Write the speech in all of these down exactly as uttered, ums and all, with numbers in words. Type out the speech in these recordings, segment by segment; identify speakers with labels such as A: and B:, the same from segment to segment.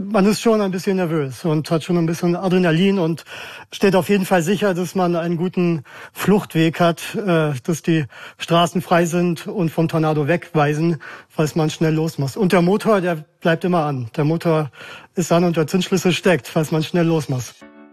A: man ist schon ein bisschen nervös und hat schon ein bisschen Adrenalin und steht auf jeden Fall sicher, dass man einen guten Fluchtweg hat, äh, dass die Straßen frei sind und vom Tornado wegweisen, falls man schnell los muss. Und der Motor, der bleibt immer an. Der Motor ist an und der Zündschlüssel steckt, falls man schnell los muss.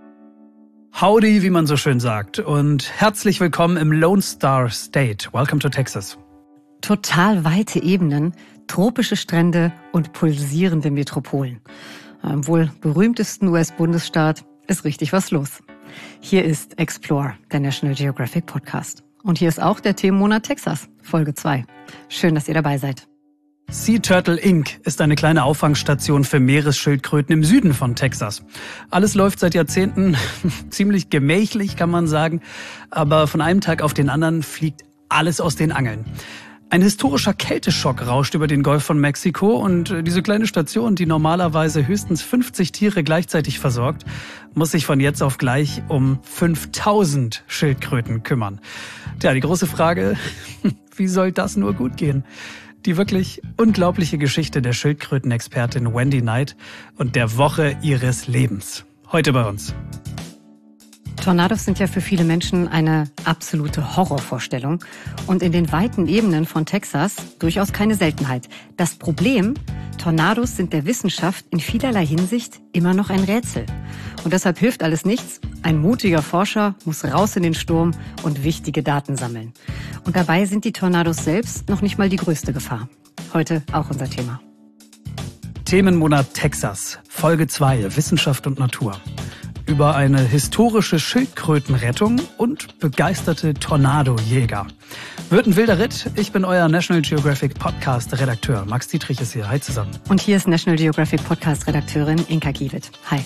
B: Howdy, wie man so schön sagt. Und herzlich willkommen im Lone Star State. Welcome to Texas.
C: Total weite Ebenen, tropische Strände und pulsierende Metropolen. Im wohl berühmtesten U S-Bundesstaat ist richtig was los. Hier ist Explore, der National Geographic Podcast. Und hier ist auch der Themenmonat Texas, Folge zwei. Schön, dass ihr dabei seid.
B: Sea Turtle Incorporated ist eine kleine Auffangstation für Meeresschildkröten im Süden von Texas. Alles läuft seit Jahrzehnten ziemlich gemächlich, kann man sagen. Aber von einem Tag auf den anderen fliegt alles aus den Angeln. Ein historischer Kälteschock rauscht über den Golf von Mexiko und diese kleine Station, die normalerweise höchstens fünfzig Tiere gleichzeitig versorgt, muss sich von jetzt auf gleich um fünftausend Schildkröten kümmern. Tja, die große Frage, wie soll das nur gut gehen? Die wirklich unglaubliche Geschichte der Schildkrötenexpertin Wendy Knight und der Woche ihres Lebens. Heute bei uns.
C: Tornados sind ja für viele Menschen eine absolute Horrorvorstellung und in den weiten Ebenen von Texas durchaus keine Seltenheit. Das Problem, Tornados sind der Wissenschaft in vielerlei Hinsicht immer noch ein Rätsel. Und deshalb hilft alles nichts. Ein mutiger Forscher muss raus in den Sturm und wichtige Daten sammeln. Und dabei sind die Tornados selbst noch nicht mal die größte Gefahr. Heute auch unser Thema.
B: Themenmonat Texas, Folge zwei, Wissenschaft und Natur. Über eine historische Schildkrötenrettung und begeisterte Tornadojäger. Wird ein wilder Ritt. Ich bin euer National Geographic Podcast-Redakteur. Max Dietrich ist hier. Hi zusammen.
C: Und hier ist National Geographic Podcast-Redakteurin Inka Giewit. Hi.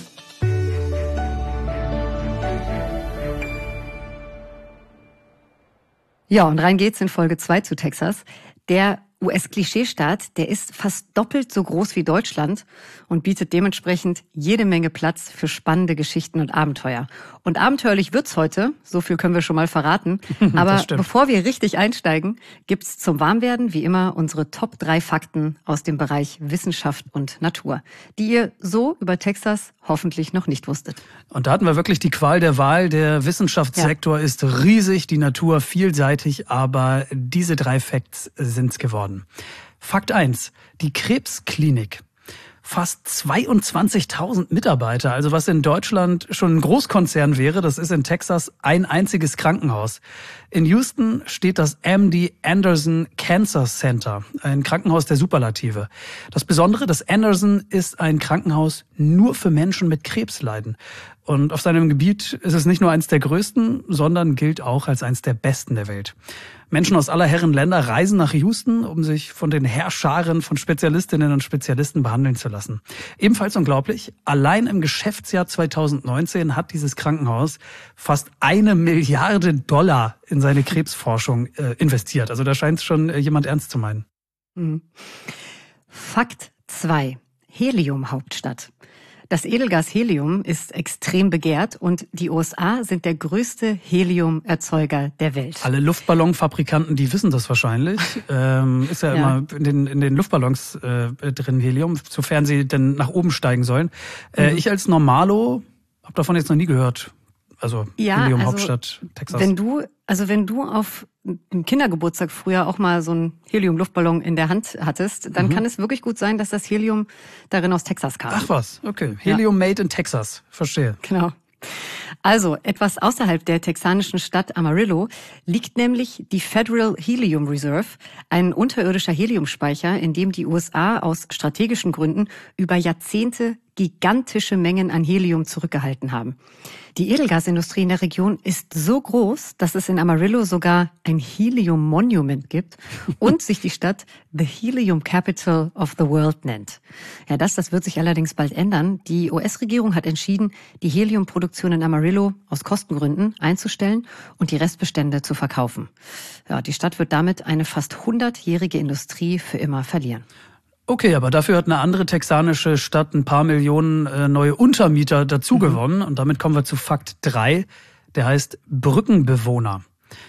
C: Ja, und rein geht's in Folge zwei zu Texas. Der U S-Klischeestaat, der ist fast doppelt so groß wie Deutschland und bietet dementsprechend jede Menge Platz für spannende Geschichten und Abenteuer. Und abenteuerlich wird's heute, so viel können wir schon mal verraten. Aber bevor wir richtig einsteigen, gibt's zum Warmwerden wie immer unsere Top drei Fakten aus dem Bereich Wissenschaft und Natur, die ihr so über Texas hoffentlich noch nicht wusstet.
B: Und da hatten wir wirklich die Qual der Wahl. Der Wissenschaftssektor ja. ist riesig, die Natur vielseitig, aber diese drei Facts sind's geworden. Fakt eins, die Krebsklinik. Fast zweiundzwanzigtausend Mitarbeiter, also was in Deutschland schon ein Großkonzern wäre, das ist in Texas ein einziges Krankenhaus. In Houston steht das M D Anderson Cancer Center, ein Krankenhaus der Superlative. Das Besondere, das Anderson ist ein Krankenhaus nur für Menschen mit Krebsleiden. Und auf seinem Gebiet ist es nicht nur eins der größten, sondern gilt auch als eins der besten der Welt. Menschen aus aller Herren Länder reisen nach Houston, um sich von den Heerscharen von Spezialistinnen und Spezialisten behandeln zu lassen. Ebenfalls unglaublich, allein im Geschäftsjahr zweitausendneunzehn hat dieses Krankenhaus fast eine Milliarde Dollar in seine Krebsforschung äh, investiert. Also da scheint es schon äh, jemand ernst zu meinen.
C: Mhm. Fakt zwei. Helium-Hauptstadt. Das Edelgas Helium ist extrem begehrt und die U S A sind der größte Heliumerzeuger der Welt.
B: Alle Luftballonfabrikanten, die wissen das wahrscheinlich. ähm, ist ja, ja immer in den, in den Luftballons äh, drin Helium, sofern sie denn nach oben steigen sollen. Äh, mhm. Ich als Normalo habe davon jetzt noch nie gehört. Also
C: ja,
B: Helium,
C: also,
B: Hauptstadt Texas.
C: Wenn du, also wenn du auf einem Kindergeburtstag früher auch mal so einen Helium-Luftballon in der Hand hattest, dann mhm. kann es wirklich gut sein, dass das Helium darin aus Texas kam.
B: Ach was, okay. Helium ja. made in Texas, verstehe.
C: Genau. Also, etwas außerhalb der texanischen Stadt Amarillo liegt nämlich die Federal Helium Reserve, ein unterirdischer Heliumspeicher, in dem die U S A aus strategischen Gründen über Jahrzehnte gigantische Mengen an Helium zurückgehalten haben. Die Edelgasindustrie in der Region ist so groß, dass es in Amarillo sogar ein Helium Monument gibt und sich die Stadt The Helium Capital of the World nennt. Ja, das, das wird sich allerdings bald ändern. Die U S-Regierung hat entschieden, die Heliumproduktion in Amarillo aus Kostengründen einzustellen und die Restbestände zu verkaufen. Ja, die Stadt wird damit eine fast hundertjährige Industrie für immer verlieren.
B: Okay, aber dafür hat eine andere texanische Stadt ein paar Millionen äh, neue Untermieter dazu gewonnen. Mhm. Und damit kommen wir zu Fakt drei, der heißt Brückenbewohner.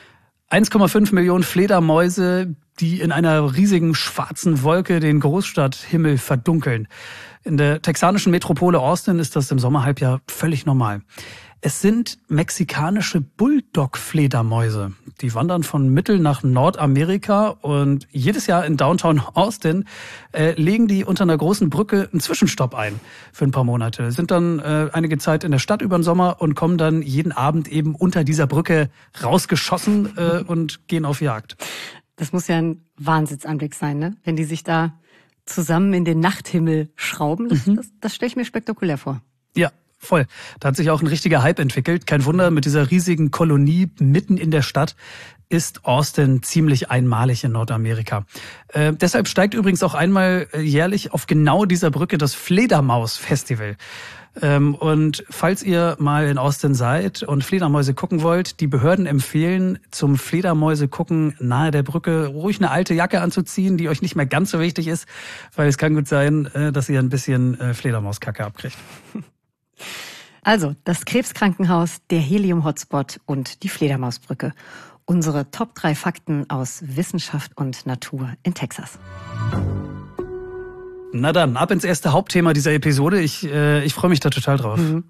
B: eins Komma fünf Millionen Fledermäuse, die in einer riesigen schwarzen Wolke den Großstadthimmel verdunkeln. In der texanischen Metropole Austin ist das im Sommerhalbjahr völlig normal. Es sind mexikanische Bulldog-Fledermäuse. Die wandern von Mittel- nach Nordamerika und jedes Jahr in Downtown Austin äh, legen die unter einer großen Brücke einen Zwischenstopp ein für ein paar Monate. Sind dann äh, einige Zeit in der Stadt über den Sommer und kommen dann jeden Abend eben unter dieser Brücke rausgeschossen äh, und gehen auf Jagd.
C: Das muss ja ein Wahnsinnsanblick sein, ne? Wenn die sich da zusammen in den Nachthimmel schrauben. Das, mhm. das, das stelle ich mir spektakulär vor.
B: Ja. Voll. Da hat sich auch ein richtiger Hype entwickelt. Kein Wunder, mit dieser riesigen Kolonie mitten in der Stadt ist Austin ziemlich einmalig in Nordamerika. Äh, deshalb steigt übrigens auch einmal jährlich auf genau dieser Brücke das Fledermaus-Festival. Ähm, und falls ihr mal in Austin seid und Fledermäuse gucken wollt, die Behörden empfehlen, zum Fledermäuse gucken nahe der Brücke ruhig eine alte Jacke anzuziehen, die euch nicht mehr ganz so wichtig ist, weil es kann gut sein, äh, dass ihr ein bisschen äh, Fledermauskacke abkriegt.
C: Also, das Krebskrankenhaus, der Helium-Hotspot und die Fledermausbrücke. Unsere Top drei Fakten aus Wissenschaft und Natur in Texas.
B: Na dann, ab ins erste Hauptthema dieser Episode. Ich, äh, ich freue mich da total drauf.
C: Mhm.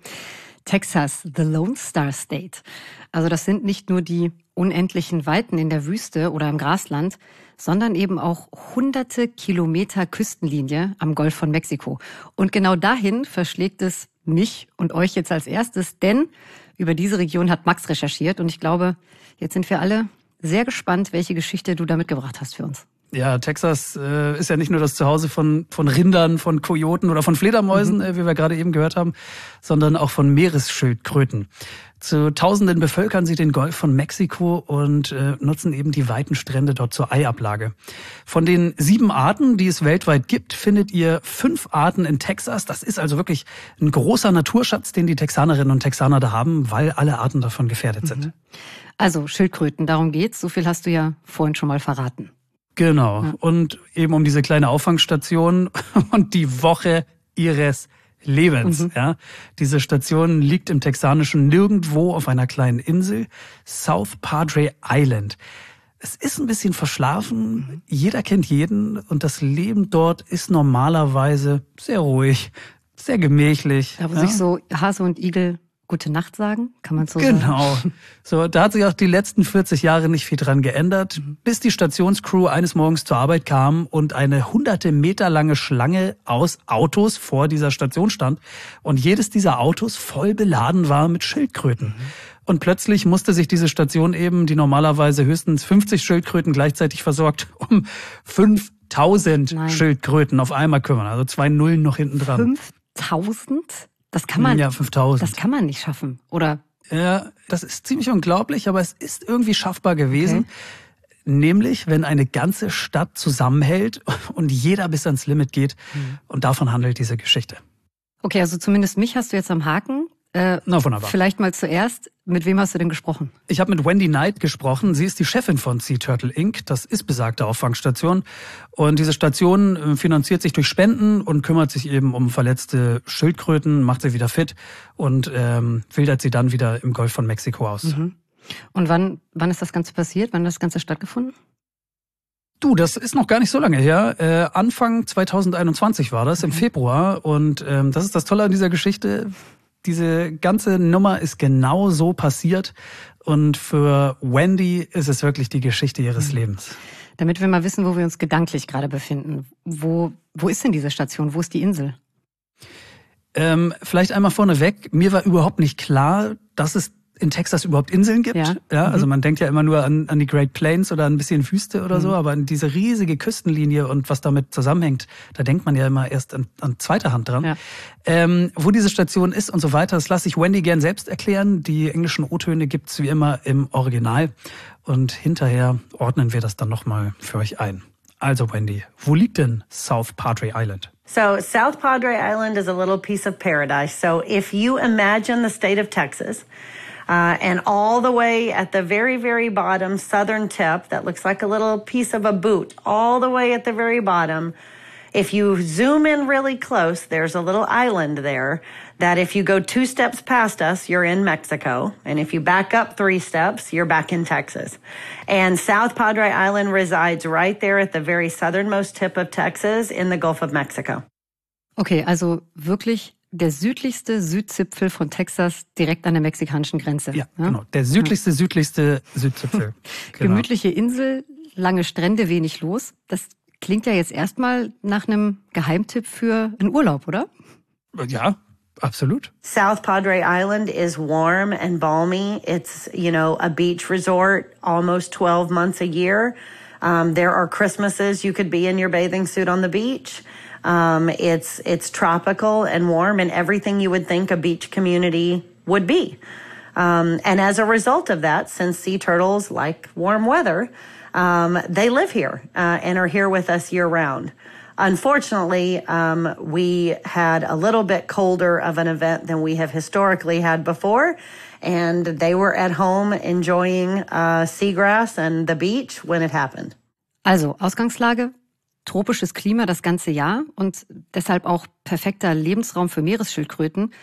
C: Texas, the Lone Star State. Also das sind nicht nur die unendlichen Weiten in der Wüste oder im Grasland, sondern eben auch hunderte Kilometer Küstenlinie am Golf von Mexiko. Und genau dahin verschlägt es mich und euch jetzt als erstes, denn über diese Region hat Max recherchiert und ich glaube, jetzt sind wir alle sehr gespannt, welche Geschichte du da mitgebracht hast für uns.
B: Ja, Texas äh, ist ja nicht nur das Zuhause von von Rindern, von Kojoten oder von Fledermäusen, mhm. äh, wie wir gerade eben gehört haben, sondern auch von Meeresschildkröten. Zu Tausenden bevölkern sie den Golf von Mexiko und äh, nutzen eben die weiten Strände dort zur Eiablage. Von den sieben Arten, die es weltweit gibt, findet ihr fünf Arten in Texas. Das ist also wirklich ein großer Naturschatz, den die Texanerinnen und Texaner da haben, weil alle Arten davon gefährdet sind.
C: Mhm. Also Schildkröten, darum geht's. So viel hast du ja vorhin schon mal verraten.
B: Genau. Ja. Und eben um diese kleine Auffangstation und die Woche ihres Lebens. Mhm. Ja, diese Station liegt im texanischen Nirgendwo auf einer kleinen Insel, South Padre Island. Es ist ein bisschen verschlafen, mhm. jeder kennt jeden und das Leben dort ist normalerweise sehr ruhig, sehr gemächlich.
C: Da wo
B: ja.
C: sich so Hase und Igel Gute Nacht sagen, kann man so
B: genau.
C: sagen?
B: Genau. So, da hat sich auch die letzten vierzig Jahre nicht viel dran geändert, mhm. bis die Stationscrew eines Morgens zur Arbeit kam und eine hunderte Meter lange Schlange aus Autos vor dieser Station stand und jedes dieser Autos voll beladen war mit Schildkröten. Mhm. Und plötzlich musste sich diese Station eben, die normalerweise höchstens fünfzig Schildkröten gleichzeitig versorgt, um fünftausend Nein. Schildkröten auf einmal kümmern. Also zwei Nullen noch hinten dran.
C: fünftausend? Das kann man,
B: ja, fünftausend.
C: Das kann man nicht schaffen, oder?
B: Ja, das ist ziemlich unglaublich, aber es ist irgendwie schaffbar gewesen. Okay. Nämlich, wenn eine ganze Stadt zusammenhält und jeder bis ans Limit geht. Mhm. Und davon handelt diese Geschichte.
C: Okay, also zumindest mich hast du jetzt am Haken. Äh,
B: Na, wunderbar.
C: Vielleicht mal zuerst, mit wem hast du denn gesprochen?
B: Ich habe mit Wendy Knight gesprochen. Sie ist die Chefin von Sea Turtle Incorporated. Das ist besagte Auffangstation. Und diese Station finanziert sich durch Spenden und kümmert sich eben um verletzte Schildkröten, macht sie wieder fit und ähm, wildert sie dann wieder im Golf von Mexiko aus.
C: Mhm. Und wann, wann ist das Ganze passiert? Wann hat das Ganze stattgefunden?
B: Du, das ist noch gar nicht so lange her. Äh, Anfang zwanzig einundzwanzig war das, okay. Im Februar. Und ähm, das ist das Tolle an dieser Geschichte. Diese ganze Nummer ist genau so passiert und für Wendy ist es wirklich die Geschichte ihres mhm. Lebens.
C: Damit wir mal wissen, wo wir uns gedanklich gerade befinden. Wo, wo ist denn diese Station? Wo ist die Insel?
B: Ähm, vielleicht einmal vorneweg. Mir war überhaupt nicht klar, dass es in Texas überhaupt Inseln gibt. Ja. Ja, also man denkt ja immer nur an, an die Great Plains oder ein bisschen Wüste oder mhm. so, aber an diese riesige Küstenlinie und was damit zusammenhängt, da denkt man ja immer erst an, an zweiter Hand dran. Ja. Ähm, wo diese Station ist und so weiter, das lasse ich Wendy gern selbst erklären. Die englischen O-Töne gibt's wie immer im Original und hinterher ordnen wir das dann nochmal für euch ein. Also Wendy, wo liegt denn South Padre Island?
D: So South Padre Island is a little piece of paradise. So if you imagine the state of Texas, Uh, and all the way at the very, very bottom southern tip, that looks like a little piece of a boot, all the way at the very bottom If you zoom in really close, there's a little island there that if you go two steps past us, you're in Mexico. And if you back up three steps, you're back in Texas. And South Padre Island resides right there at the very southernmost tip of Texas in the Gulf of Mexico.
C: Okay, also wirklich der südlichste Südzipfel von Texas direkt an der mexikanischen Grenze.
B: Ja, ja? Genau. Der südlichste, ja. südlichste Südzipfel.
C: Genau. Gemütliche Insel, lange Strände, wenig los. Das klingt ja jetzt erstmal nach einem Geheimtipp für einen Urlaub, oder?
B: Ja, absolut.
D: South Padre Island is warm and balmy. It's, you know, a beach resort almost twelve months a year. Um, there are Christmases you could be in your bathing suit on the beach. Um, it's, it's tropical and warm and everything you would think a beach community would be. Um, and as a result of that, since sea turtles like warm weather, Um, they live here uh, and are here with us year round. Unfortunately, um, we had a little bit colder of an event than we have historically had before, and they were at home enjoying uh, seagrass and the beach when it happened.
C: Also, Ausgangslage, tropisches Klima das ganze Jahr und deshalb auch perfekter Lebensraum für Meeresschildkröten,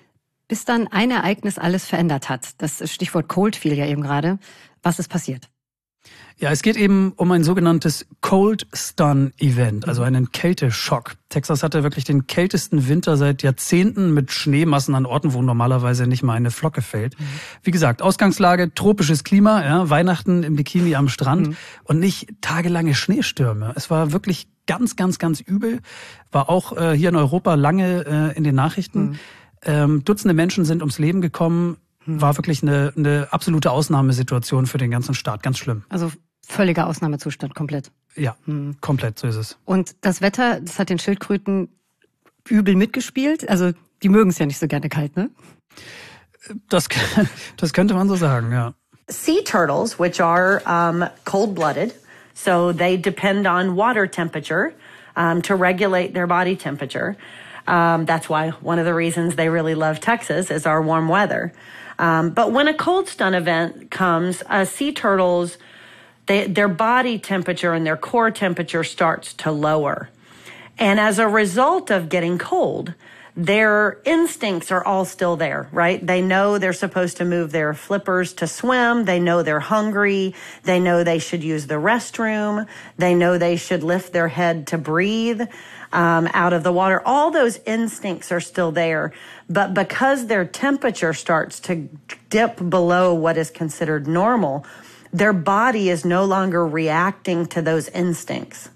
C: bis dann ein Ereignis alles verändert hat. Das Stichwort Cold fiel ja eben gerade. Was ist passiert?
B: Ja, es geht eben um ein sogenanntes Cold Stun Event, also einen Kälteschock. Texas hatte wirklich den kältesten Winter seit Jahrzehnten mit Schneemassen an Orten, wo normalerweise nicht mal eine Flocke fällt. Mhm. Wie gesagt, Ausgangslage, tropisches Klima, ja, Weihnachten im Bikini am Strand mhm. und nicht tagelange Schneestürme. Es war wirklich ganz, ganz, ganz übel. War auch äh, hier in Europa lange äh, in den Nachrichten. Mhm. Ähm, Dutzende Menschen sind ums Leben gekommen. War wirklich eine, eine absolute Ausnahmesituation für den ganzen Staat. Ganz schlimm.
C: Also völliger Ausnahmezustand, komplett.
B: Ja, hm. komplett, so ist es.
C: Und das Wetter, das hat den Schildkröten übel mitgespielt. Also die mögen es ja nicht so gerne kalt, ne?
B: Das, das könnte man so sagen, ja.
D: Sea turtles, which are um, cold-blooded, so they depend on water temperature um, to regulate their body temperature. Um, that's why one of the reasons they really love Texas is our warm weather. Um, but when a cold stun event comes, uh, sea turtles, they, their body temperature and their core temperature starts to lower. And as a result of getting cold, their instincts are all still there, right? They know they're supposed to move their flippers to swim. They know they're hungry. They know they should use the restroom. They know they should lift their head to breathe um, out of the water. All those instincts are still there. But because their temperature starts to dip below what is considered normal, their body is no longer reacting to those instincts.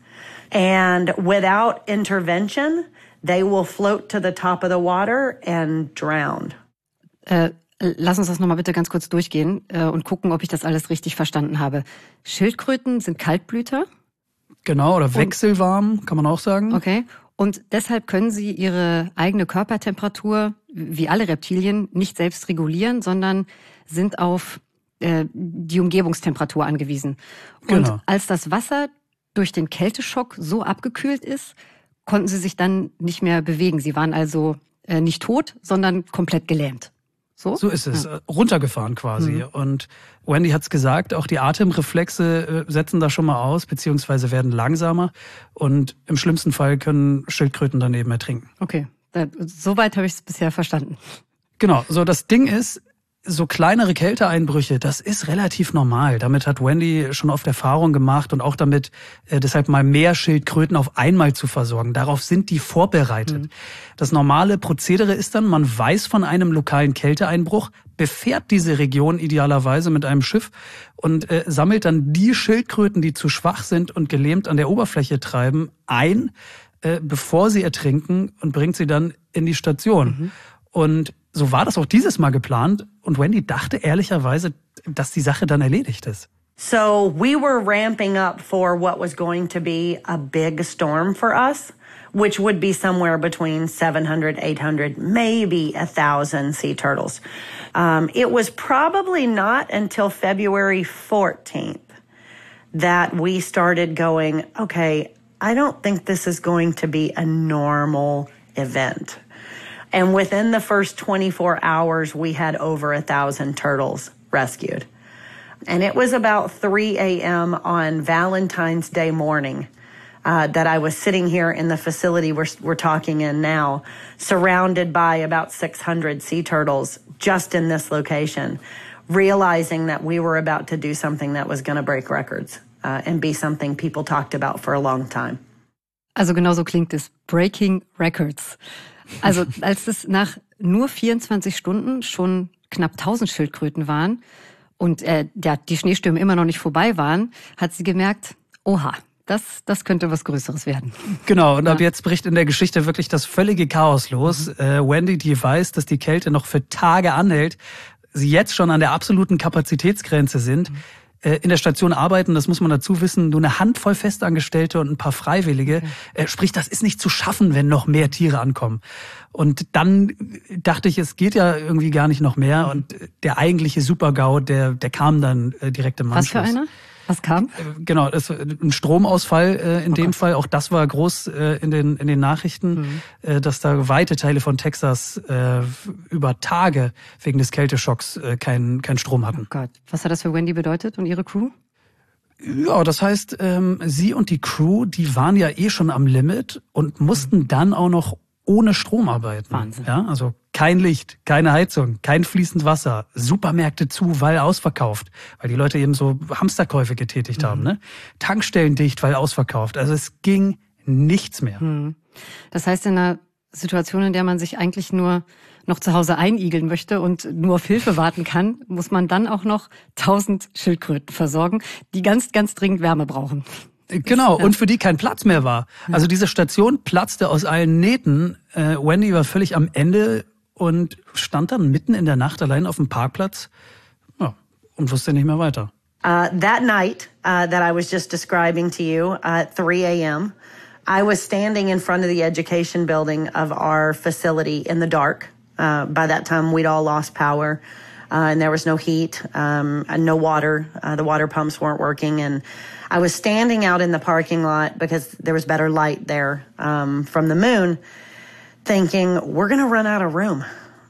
D: And without intervention, they will float to the top of the water and drown.
C: Äh, lass uns das nochmal bitte ganz kurz durchgehen äh, und gucken, ob ich das alles richtig verstanden habe. Schildkröten sind Kaltblüter?
B: Genau, oder wechselwarm, und, kann man auch sagen.
C: Okay. Und deshalb können sie ihre eigene Körpertemperatur, wie alle Reptilien, nicht selbst regulieren, sondern sind auf äh, die Umgebungstemperatur angewiesen.
B: Genau.
C: Und als das Wasser durch den Kälteschock so abgekühlt ist, konnten sie sich dann nicht mehr bewegen. Sie waren also äh, nicht tot, sondern komplett gelähmt. So,
B: so ist es,
C: ja.
B: Runtergefahren quasi. Mhm. Und Wendy hat's gesagt, auch die Atemreflexe äh, setzen da schon mal aus, beziehungsweise werden langsamer. Und im schlimmsten Fall können Schildkröten dann eben ertrinken.
C: Okay, da, soweit habe ich es bisher verstanden.
B: Genau, so das Ding ist, so kleinere Kälteeinbrüche, das ist relativ normal. Damit hat Wendy schon oft Erfahrung gemacht und auch damit, äh, deshalb mal mehr Schildkröten auf einmal zu versorgen. Darauf sind die vorbereitet. Mhm. Das normale Prozedere ist dann, man weiß von einem lokalen Kälteeinbruch, befährt diese Region idealerweise mit einem Schiff und äh, sammelt dann die Schildkröten, die zu schwach sind und gelähmt an der Oberfläche treiben, ein, äh, bevor sie ertrinken und bringt sie dann in die Station. Mhm. Und so war das auch dieses Mal geplant. Und Wendy dachte ehrlicherweise, dass die Sache dann erledigt ist.
D: So we were ramping up for what was going to be a big storm for us, which would be somewhere between seven hundred, eight hundred, maybe one thousand sea turtles. Um, it was probably not until February fourteenth that we started going, okay, I don't think this is going to be a normal event. And within the first twenty-four hours, we had over a thousand turtles rescued. And it was about three a.m. on Valentine's Day morning uh, that I was sitting here in the facility we're, we're talking in now, surrounded by about six hundred sea turtles just in this location, realizing that we were about to do something that was going to break records uh, and be something people talked about for a long time.
C: Also genau so klingt es. Breaking Records. Also als es nach nur vierundzwanzig Stunden schon knapp tausend Schildkröten waren und äh, ja, die Schneestürme immer noch nicht vorbei waren, hat sie gemerkt, oha, das, das könnte was Größeres werden.
B: Genau, und ja. ab jetzt bricht in der Geschichte wirklich das völlige Chaos los. Mhm. Äh, Wendy, die weiß, dass die Kälte noch für Tage anhält, sie jetzt schon an der absoluten Kapazitätsgrenze sind. Mhm. Äh, in der Station arbeiten, das muss man dazu wissen, nur eine Handvoll Festangestellte und ein paar Freiwillige. Okay. Äh, sprich, das ist nicht zu schaffen, wenn noch mehr Tiere ankommen. Und dann dachte ich, es geht ja irgendwie gar nicht noch mehr. Mhm. Und der eigentliche Super-GAU, der, der kam dann äh, direkt im Anschluss.
C: Was für einer? Was kam?
B: Genau, das, ein Stromausfall äh, in oh dem Gott. Fall. Auch das war groß äh, in den in den Nachrichten, mhm. äh, dass da weite Teile von Texas äh, über Tage wegen des Kälteschocks äh, keinen kein Strom hatten.
C: Oh Gott, was hat das für Wendy bedeutet und ihre Crew?
B: Ja, das heißt, ähm, sie und die Crew, die waren ja eh schon am Limit und mussten mhm. dann auch noch ohne Strom arbeiten.
C: Wahnsinn.
B: Ja, also kein Licht, keine Heizung, kein fließend Wasser, Supermärkte zu, weil ausverkauft, weil die Leute eben so Hamsterkäufe getätigt mhm. haben, ne? Tankstellen dicht, weil ausverkauft. Also es ging nichts mehr.
C: Mhm. Das heißt, in einer Situation, in der man sich eigentlich nur noch zu Hause einigeln möchte und nur auf Hilfe warten kann, muss man dann auch noch tausend Schildkröten versorgen, die ganz, ganz dringend Wärme brauchen.
B: Genau, ja. Und für die kein Platz mehr war. Also diese Station platzte aus allen Nähten. Äh, Wendy war völlig am Ende und stand dann mitten in der Nacht allein auf dem Parkplatz, ja, und wusste nicht mehr weiter.
D: Uh, that night uh, that I was just describing to you, uh, at three a.m., I was standing in front of the education building of our facility in the dark. Uh, by that time, we'd all lost power. Uh, and there was no heat, um, and no water. Uh, the water pumps weren't working. And I was standing out in the parking lot because there was better light there um, from the moon, thinking, we're going to run out of room.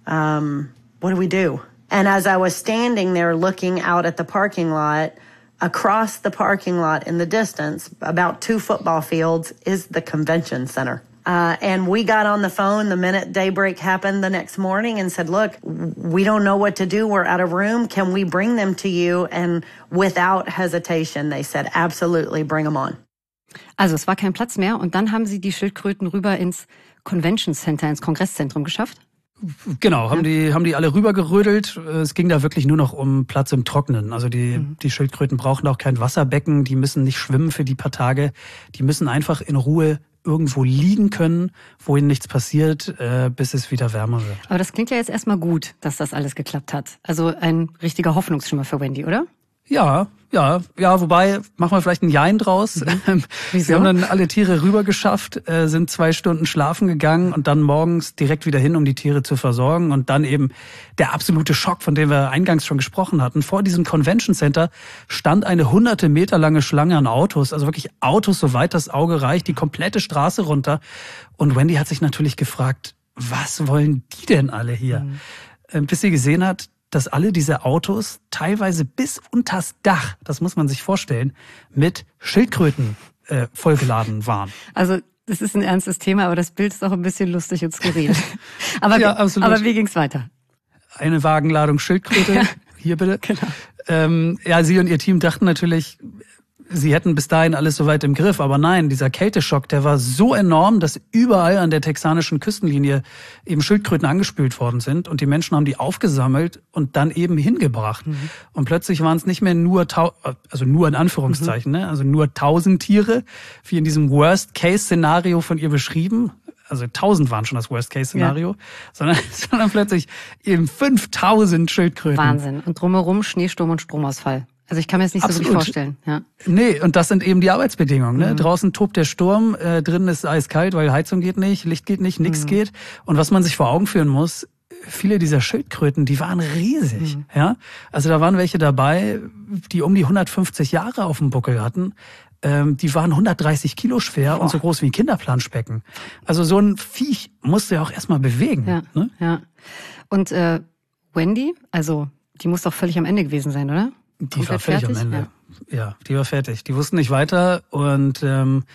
D: Um, what do we do? And as I was standing there looking out at the parking lot, across the parking lot in the distance, about two football fields, is the convention center. Uh, and we got on the phone the minute daybreak happened the next morning and said, look, we don't know what to do. We're out of room. Can we bring them to you? And without hesitation, they said, absolutely, bring them on.
C: Also es war kein Platz mehr und dann haben sie die Schildkröten rüber ins Convention Center, ins Kongresszentrum geschafft?
B: Genau, haben die haben die alle rübergerödelt. Es ging da wirklich nur noch um Platz im Trocknen. Also die mhm. die Schildkröten brauchen auch kein Wasserbecken, die müssen nicht schwimmen für die paar Tage. Die müssen einfach in Ruhe irgendwo liegen können, wo ihnen nichts passiert, äh, bis es wieder wärmer wird.
C: Aber das klingt ja jetzt erstmal gut, dass das alles geklappt hat. Also ein richtiger Hoffnungsschimmer für Wendy, oder?
B: Ja, ja, ja, wobei, machen wir vielleicht ein Jein draus. Mhm.
C: Wieso?
B: Wir haben dann alle Tiere rübergeschafft, äh, sind zwei Stunden schlafen gegangen und dann morgens direkt wieder hin, um die Tiere zu versorgen. Und dann eben der absolute Schock, von dem wir eingangs schon gesprochen hatten. Vor diesem Convention Center stand eine hunderte Meter lange Schlange an Autos, also wirklich Autos, soweit das Auge reicht, die komplette Straße runter. Und Wendy hat sich natürlich gefragt, was wollen die denn alle hier? Mhm. Äh, bis sie gesehen hat, dass alle diese Autos teilweise bis unters Dach, das muss man sich vorstellen, mit Schildkröten äh, vollgeladen waren.
C: Also das ist ein ernstes Thema, aber das Bild ist auch ein bisschen lustig und skurril. aber,
B: ja, absolut.
C: aber wie ging's weiter?
B: Eine Wagenladung Schildkröte, ja. Hier bitte.
C: Genau.
B: Ähm, ja, sie und ihr Team dachten natürlich, sie hätten bis dahin alles soweit im Griff. Aber nein, dieser Kälteschock, der war so enorm, dass überall an der texanischen Küstenlinie eben Schildkröten angespült worden sind. Und die Menschen haben die aufgesammelt und dann eben hingebracht. Mhm. Und plötzlich waren es nicht mehr nur, tau- also nur in Anführungszeichen, mhm. ne? also nur tausend Tiere, wie in diesem Worst-Case-Szenario von ihr beschrieben. Also tausend waren schon das Worst-Case-Szenario, ja. sondern, sondern plötzlich eben fünftausend Schildkröten.
C: Wahnsinn. Und drumherum Schneesturm und Stromausfall. Also ich kann mir das nicht
B: Absolut.
C: so wirklich vorstellen. Ja.
B: Nee, und das sind eben die Arbeitsbedingungen. Ne?
C: Mhm.
B: Draußen tobt der Sturm, äh, drinnen ist es eiskalt, weil Heizung geht nicht, Licht geht nicht, nichts mhm. geht. Und was man sich vor Augen führen muss, viele dieser Schildkröten, die waren riesig. Mhm. Ja, also da waren welche dabei, die um die hundertfünfzig Jahre auf dem Buckel hatten. Ähm, die waren hundertdreißig Kilo schwer Boah. und so groß wie ein Kinderplanschbecken. Also so ein Viech musst du ja auch erstmal bewegen.
C: Ja,
B: ne?
C: ja. Und äh, Wendy, also die muss doch völlig am Ende gewesen sein, oder?
B: Die war völlig fertig? am Ende. Ja. ja, die war fertig. Die wussten nicht weiter und ähm,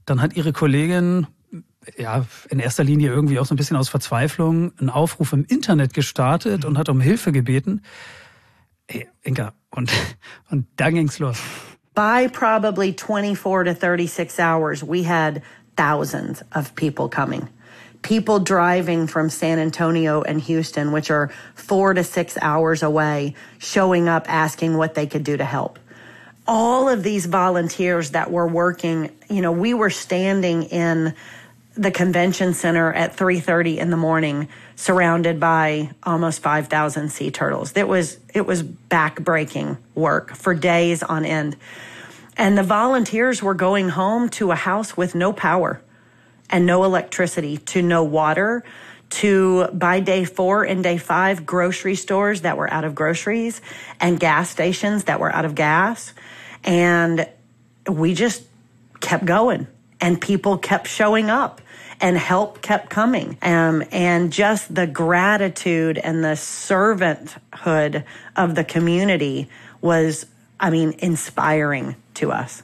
B: dann hat ihre Kollegin, ja, in erster Linie irgendwie auch so ein bisschen aus Verzweiflung, einen Aufruf im Internet gestartet und hat um Hilfe gebeten. Hey, Inka, und, und dann ging's los.
D: By probably twenty-four to thirty-six hours, we had thousands of people coming. People driving from San Antonio and Houston, which are four to six hours away, showing up, asking what they could do to help. All of these volunteers that were working, you know, we were standing in the convention center at three thirty in the morning, surrounded by almost five thousand sea turtles. It was, it was back-breaking work for days on end. And the volunteers were going home to a house with no power and no electricity, to no water, to, by day four and day five, grocery stores that were out of groceries and gas stations that were out of gas. And we just kept going, and people kept showing up, and help kept coming. Um, and just the gratitude and the servanthood of the community was, I mean, inspiring to us.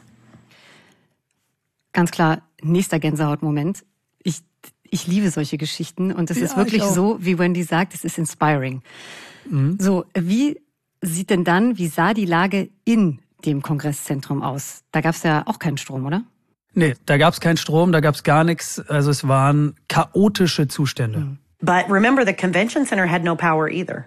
C: Ganz klar, nächster Gänsehautmoment. Ich, ich liebe solche Geschichten, und es
B: ja,
C: ist wirklich so, wie Wendy sagt, es ist inspiring. Mhm. So, wie sieht denn dann, wie sah die Lage in dem Kongresszentrum aus? Da gab es ja auch keinen Strom, oder?
B: Nee, da gab es keinen Strom, da gab es gar nichts. Also es waren chaotische Zustände. Mhm.
D: But remember, the convention center had no power either.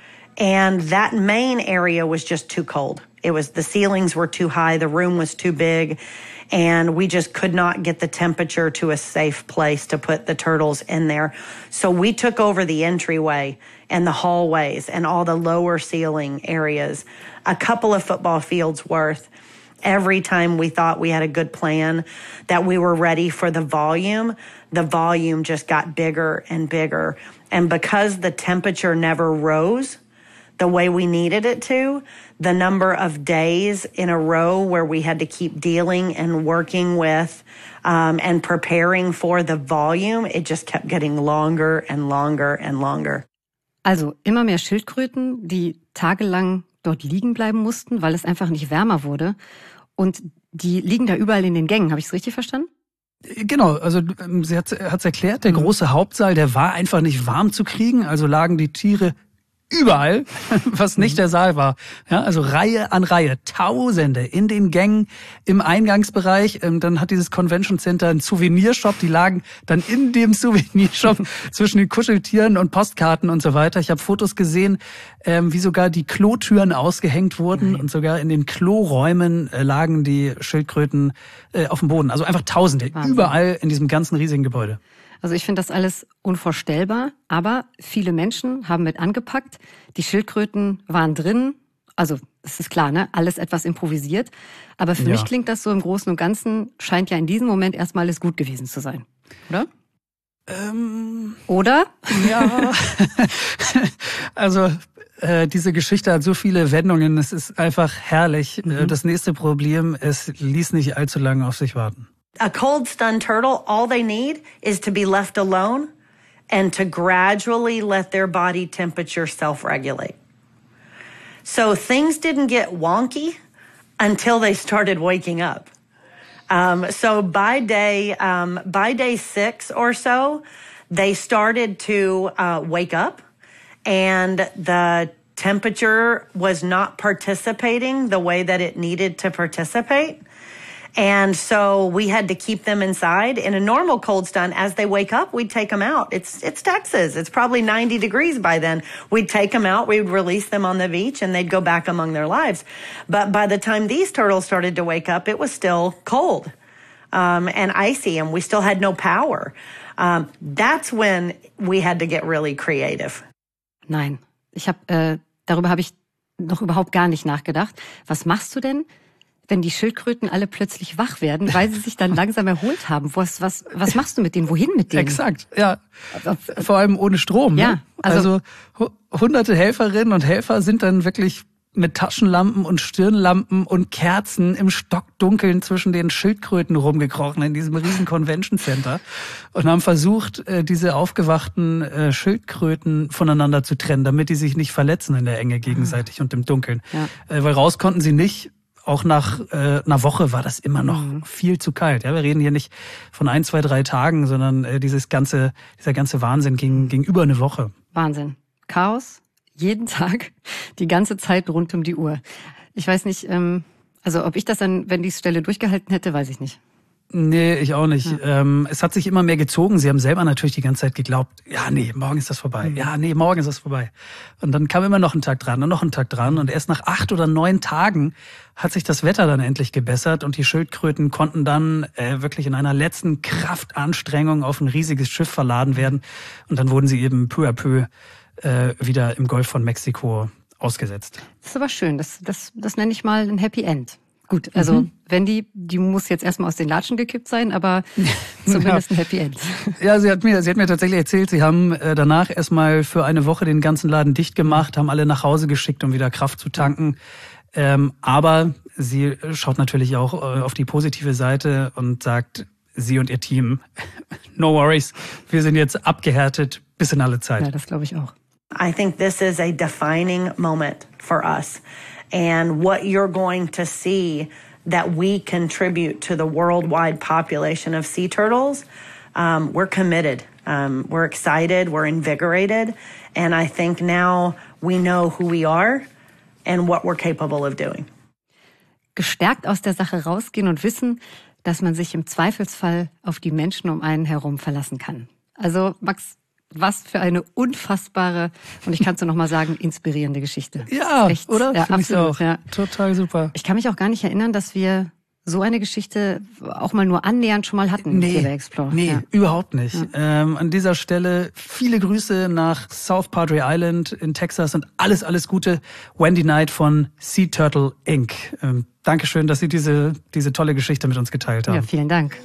D: And that main area was just too cold. It was, the ceilings were too high, the room was too big, and we just could not get the temperature to a safe place to put the turtles in there. So we took over the entryway and the hallways and all the lower ceiling areas, a couple of football fields worth. Every time we thought we had a good plan, that we were ready for the volume, the volume just got bigger and bigger. And because the temperature never rose the way we needed it to, the number of days in a row where we had to keep dealing and working with um, and preparing for the volume, it just kept getting longer and longer and longer.
C: Also immer mehr Schildkröten, die tagelang dort liegen bleiben mussten, weil es einfach nicht wärmer wurde. Und die liegen da überall in den Gängen. Habe ich es richtig verstanden?
B: Genau, also sie hat es erklärt, der große Hauptsaal, der war einfach nicht warm zu kriegen. Also lagen die Tiere überall, was nicht der Saal war. Ja, also Reihe an Reihe, Tausende in den Gängen, im Eingangsbereich. Dann hat dieses Convention Center einen Souvenirshop, die lagen dann in dem Souvenirshop zwischen den Kuscheltieren und Postkarten und so weiter. Ich habe Fotos gesehen, wie sogar die Klotüren ausgehängt wurden. Nein. Und sogar in den Kloräumen lagen die Schildkröten auf dem Boden. Also einfach Tausende, Wahnsinn. Überall in diesem ganzen riesigen Gebäude.
C: Also ich finde das alles unvorstellbar, aber viele Menschen haben mit angepackt. Die Schildkröten waren drin, also es ist klar, ne, alles etwas improvisiert. Aber für ja. mich klingt das so, im Großen und Ganzen scheint ja in diesem Moment erstmal alles gut gewesen zu sein, oder?
B: Ähm,
C: oder?
B: Ja, also äh, diese Geschichte hat so viele Wendungen, es ist einfach herrlich. Mhm. Das nächste Problem, es ließ nicht allzu lange auf sich warten.
D: A cold, stunned turtle, all they need is to be left alone and to gradually let their body temperature self-regulate. So things didn't get wonky until they started waking up. Um, so by day, um, by day six or so, they started to uh, wake up, and the temperature was not participating the way that it needed to participate. And so we had to keep them inside. In a normal cold stun, as they wake up, we'd take them out. It's it's Texas. It's probably ninety degrees by then. We'd take them out. We'd release them on the beach, and they'd go back among their lives. But by the time these turtles started to wake up, it was still cold um, and icy, and we still had no power. Um, that's when we had to get really creative.
C: Nein, ich hab, äh, darüber habe ich noch überhaupt gar nicht nachgedacht. Was machst du denn, wenn die Schildkröten alle plötzlich wach werden, weil sie sich dann langsam erholt haben? Was, was, was machst du mit denen? Wohin mit denen?
B: Exakt, ja. Vor allem ohne Strom.
C: Ja,
B: ne? Also, also hunderte Helferinnen und Helfer sind dann wirklich mit Taschenlampen und Stirnlampen und Kerzen im Stockdunkeln zwischen den Schildkröten rumgekrochen in diesem riesen Convention Center und haben versucht, diese aufgewachten Schildkröten voneinander zu trennen, damit die sich nicht verletzen in der Enge gegenseitig und im Dunkeln. Ja. Weil raus konnten sie nicht. auch nach äh, einer Woche war das immer noch mhm. viel zu kalt. Ja, wir reden hier nicht von ein, zwei, drei Tagen, sondern äh, dieses ganze, dieser ganze Wahnsinn ging, ging über eine Woche.
C: Wahnsinn. Chaos, jeden Tag, die ganze Zeit rund um die Uhr. Ich weiß nicht, ähm, also ob ich das dann, wenn die Stelle durchgehalten hätte, weiß ich nicht.
B: Nee, ich auch nicht. Ja. Ähm, es hat sich immer mehr gezogen. Sie haben selber natürlich die ganze Zeit geglaubt, ja, nee, morgen ist das vorbei. Mhm. Ja, nee, morgen ist das vorbei. Und dann kam immer noch ein Tag dran und noch ein Tag dran. Und erst nach acht oder neun Tagen hat sich das Wetter dann endlich gebessert. Und die Schildkröten konnten dann äh, wirklich in einer letzten Kraftanstrengung auf ein riesiges Schiff verladen werden. Und dann wurden sie eben peu à peu äh, wieder im Golf von Mexiko ausgesetzt.
C: Das ist aber schön. Das, das, das nenne ich mal ein Happy End. Gut, also mhm. Wendy, die muss jetzt erstmal aus den Latschen gekippt sein, aber zumindest ein Happy End.
B: Ja, sie hat mir, sie hat mir tatsächlich erzählt, sie haben äh, danach erstmal für eine Woche den ganzen Laden dicht gemacht, haben alle nach Hause geschickt, um wieder Kraft zu tanken. Ähm, aber sie schaut natürlich auch äh, auf die positive Seite und sagt, sie und ihr Team, no worries, wir sind jetzt abgehärtet bis in alle Zeit.
C: Ja, das glaube ich auch.
D: I think this is a defining moment for us. And what you're going to see that we contribute to the worldwide population of sea turtles, um, we're committed. Um, we're excited. We're invigorated. And I think now we know who we are and what we're capable of doing.
C: Gestärkt aus der Sache rausgehen und wissen, dass man sich im Zweifelsfall auf die Menschen um einen herum verlassen kann. Also, Max, was für eine unfassbare, und ich kann es nur noch mal sagen, inspirierende Geschichte.
B: Ja,
C: echt,
B: oder?
C: Ja,
B: Find
C: absolut.
B: Auch.
C: Ja.
B: Total super.
C: Ich kann mich auch gar nicht erinnern, dass wir so eine Geschichte auch mal nur annähernd schon mal hatten.
B: Nee,
C: im Explore.
B: nee,
C: ja.
B: überhaupt nicht.
C: Ja.
B: Ähm, an dieser Stelle viele Grüße nach South Padre Island in Texas und alles, alles Gute. Wendy Knight von Sea Turtle Incorporated. Ähm, Dankeschön, dass Sie diese, diese tolle Geschichte mit uns geteilt haben.
C: Ja, vielen Dank.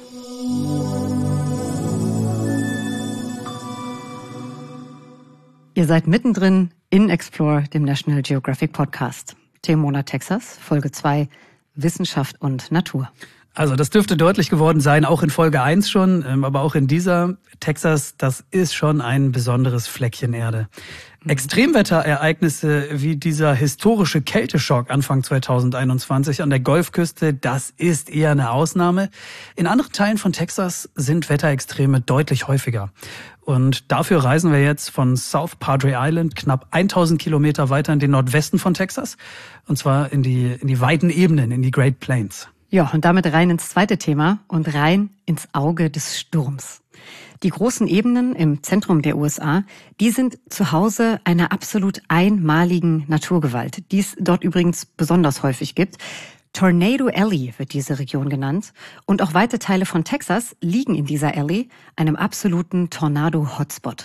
C: Ihr seid mittendrin in Explore, dem National Geographic Podcast. Themenmonat Texas, Folge zwei, Wissenschaft und Natur.
B: Also das dürfte deutlich geworden sein, auch in Folge eins schon, aber auch in dieser. Texas, das ist schon ein besonderes Fleckchen Erde. Mhm. Extremwetterereignisse wie dieser historische Kälteschock Anfang zweitausendeinundzwanzig an der Golfküste, das ist eher eine Ausnahme. In anderen Teilen von Texas sind Wetterextreme deutlich häufiger. Und dafür reisen wir jetzt von South Padre Island knapp tausend Kilometer weiter in den Nordwesten von Texas. Und zwar in die, in die weiten Ebenen, in die Great Plains.
C: Ja, und damit rein ins zweite Thema und rein ins Auge des Sturms. Die großen Ebenen im Zentrum der U S A, die sind zu Hause einer absolut einmaligen Naturgewalt, die es dort übrigens besonders häufig gibt. Tornado Alley wird diese Region genannt. Und auch weite Teile von Texas liegen in dieser Alley, einem absoluten Tornado-Hotspot.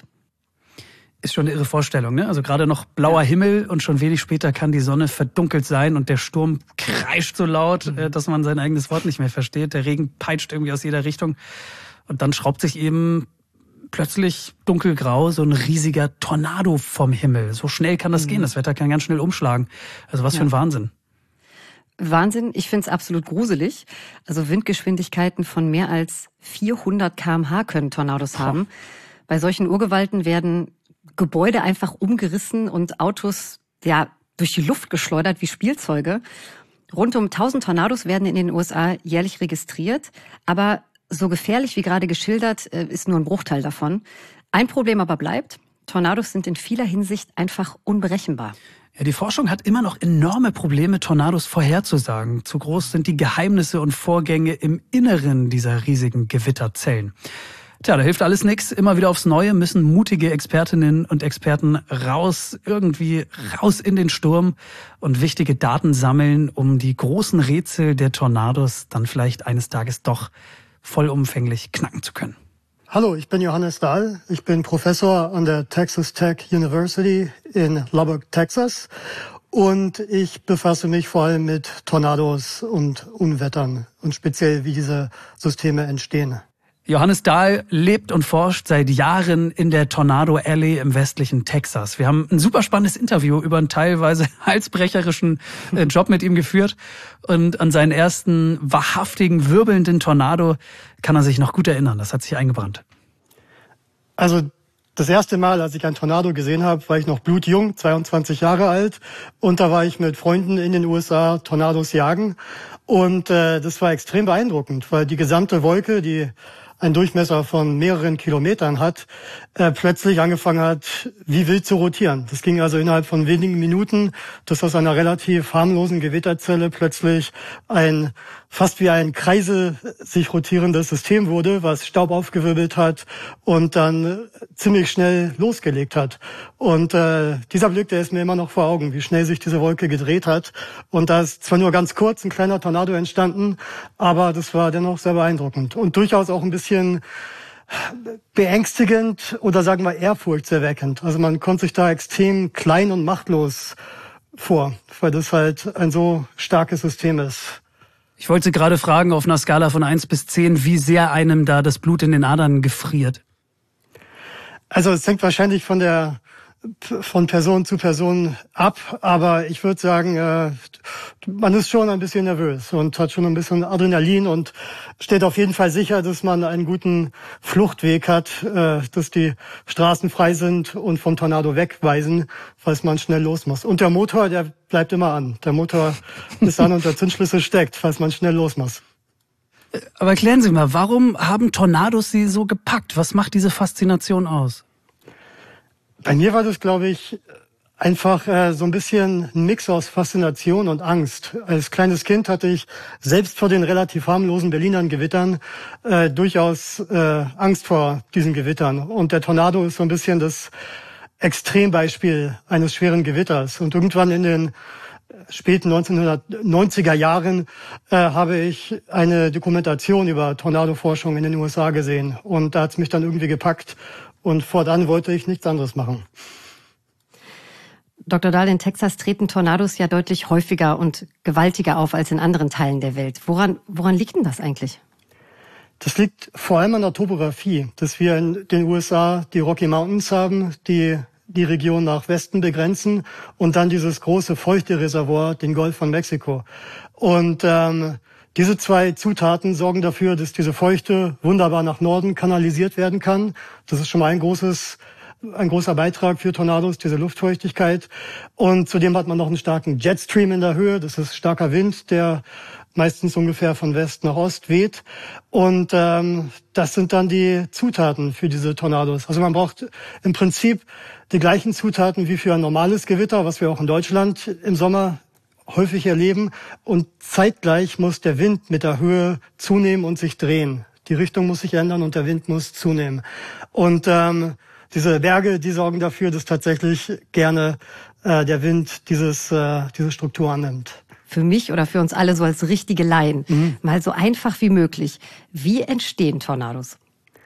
B: Ist schon eine irre Vorstellung, ne? Also gerade noch blauer Himmel und schon wenig später kann die Sonne verdunkelt sein und der Sturm kreischt so laut, dass man sein eigenes Wort nicht mehr versteht. Der Regen peitscht irgendwie aus jeder Richtung und dann schraubt sich eben plötzlich dunkelgrau so ein riesiger Tornado vom Himmel. So schnell kann das mhm. gehen, das Wetter kann ganz schnell umschlagen. Also was ja. für ein Wahnsinn.
C: Wahnsinn, ich finde es absolut gruselig. Also Windgeschwindigkeiten von mehr als vierhundert Kilometer pro Stunde können Tornados Boah. haben. Bei solchen Urgewalten werden Gebäude einfach umgerissen und Autos ja durch die Luft geschleudert wie Spielzeuge. Rund um tausend Tornados werden in den U S A jährlich registriert, aber so gefährlich wie gerade geschildert ist nur ein Bruchteil davon. Ein Problem aber bleibt, Tornados sind in vieler Hinsicht einfach unberechenbar.
B: Ja, die Forschung hat immer noch enorme Probleme, Tornados vorherzusagen. Zu groß sind die Geheimnisse und Vorgänge im Inneren dieser riesigen Gewitterzellen. Tja, da hilft alles nichts. Immer wieder aufs Neue müssen mutige Expertinnen und Experten raus, irgendwie raus in den Sturm und wichtige Daten sammeln, um die großen Rätsel der Tornados dann vielleicht eines Tages doch vollumfänglich knacken zu können.
A: Hallo, ich bin Johannes Dahl. Ich bin Professor an der Texas Tech University in Lubbock, Texas. Und ich befasse mich vor allem mit Tornados und Unwettern und speziell, wie diese Systeme entstehen.
B: Johannes Dahl lebt und forscht seit Jahren in der Tornado Alley im westlichen Texas. Wir haben ein super spannendes Interview über einen teilweise halsbrecherischen Job mit ihm geführt. Und an seinen ersten wahrhaftigen, wirbelnden Tornado kann er sich noch gut erinnern. Das hat sich eingebrannt.
A: Also Das erste Mal, als ich einen Tornado gesehen habe, war ich noch blutjung, zweiundzwanzig Jahre alt. Und da war ich mit Freunden in den U S A Tornados jagen. Und äh, das war extrem beeindruckend, weil die gesamte Wolke, die einen Durchmesser von mehreren Kilometern hat, äh, plötzlich angefangen hat, wie wild zu rotieren. Das ging also innerhalb von wenigen Minuten, dass aus einer relativ harmlosen Gewitterzelle plötzlich ein fast wie ein Kreise sich rotierendes System wurde, was Staub aufgewirbelt hat und dann ziemlich schnell losgelegt hat. Und äh, dieser Blick, der ist mir immer noch vor Augen, wie schnell sich diese Wolke gedreht hat. Und da ist zwar nur ganz kurz ein kleiner Tornado entstanden, aber das war dennoch sehr beeindruckend und durchaus auch ein bisschen beängstigend oder sagen wir ehrfurchtserweckend. Also man kommt sich da extrem klein und machtlos vor, weil das halt ein so starkes System ist.
B: Ich wollte Sie gerade fragen, auf einer Skala von eins bis zehn, wie sehr einem da das Blut in den Adern gefriert?
A: Also es hängt wahrscheinlich von der von Person zu Person ab, aber ich würde sagen, äh, man ist schon ein bisschen nervös und hat schon ein bisschen Adrenalin und stellt auf jeden Fall sicher, dass man einen guten Fluchtweg hat, äh, dass die Straßen frei sind und vom Tornado wegweisen, falls man schnell los muss. Und der Motor, der bleibt immer an. Der Motor ist an und der Zündschlüssel steckt, falls man schnell los muss.
B: Aber erklären Sie mal, warum haben Tornados Sie so gepackt? Was macht diese Faszination aus?
A: Bei mir war das, glaube ich, einfach äh, so ein bisschen ein Mix aus Faszination und Angst. Als kleines Kind hatte ich selbst vor den relativ harmlosen Berlinern Gewittern äh, durchaus äh, Angst vor diesen Gewittern. Und der Tornado ist so ein bisschen das Extrembeispiel eines schweren Gewitters. Und irgendwann in den späten neunzehnhundertneunziger Jahren äh, habe ich eine Dokumentation über Tornadoforschung in den U S A gesehen. Und da hat es mich dann irgendwie gepackt. Und fortan wollte ich nichts anderes machen.
C: Doktor Dahl, in Texas treten Tornados ja deutlich häufiger und gewaltiger auf als in anderen Teilen der Welt. Woran, woran liegt denn das eigentlich?
A: Das liegt vor allem an der Topografie, dass wir in den U S A die Rocky Mountains haben, die die Region nach Westen begrenzen und dann dieses große feuchte Reservoir, den Golf von Mexiko. Und ähm, diese zwei Zutaten sorgen dafür, dass diese Feuchte wunderbar nach Norden kanalisiert werden kann. Das ist schon mal ein großes, ein großer Beitrag für Tornados, diese Luftfeuchtigkeit. Und zudem hat man noch einen starken Jetstream in der Höhe. Das ist starker Wind, der meistens ungefähr von West nach Ost weht. Und ähm, das sind dann die Zutaten für diese Tornados. Also man braucht im Prinzip die gleichen Zutaten wie für ein normales Gewitter, was wir auch in Deutschland im Sommer häufig erleben. Und zeitgleich muss der Wind mit der Höhe zunehmen und sich drehen. Die Richtung muss sich ändern und der Wind muss zunehmen. Und ähm, diese Berge, die sorgen dafür, dass tatsächlich gerne äh, der Wind dieses äh, diese Struktur annimmt.
C: Für mich oder für uns alle so als richtige Laien, mhm. mal so einfach wie möglich. Wie entstehen Tornados?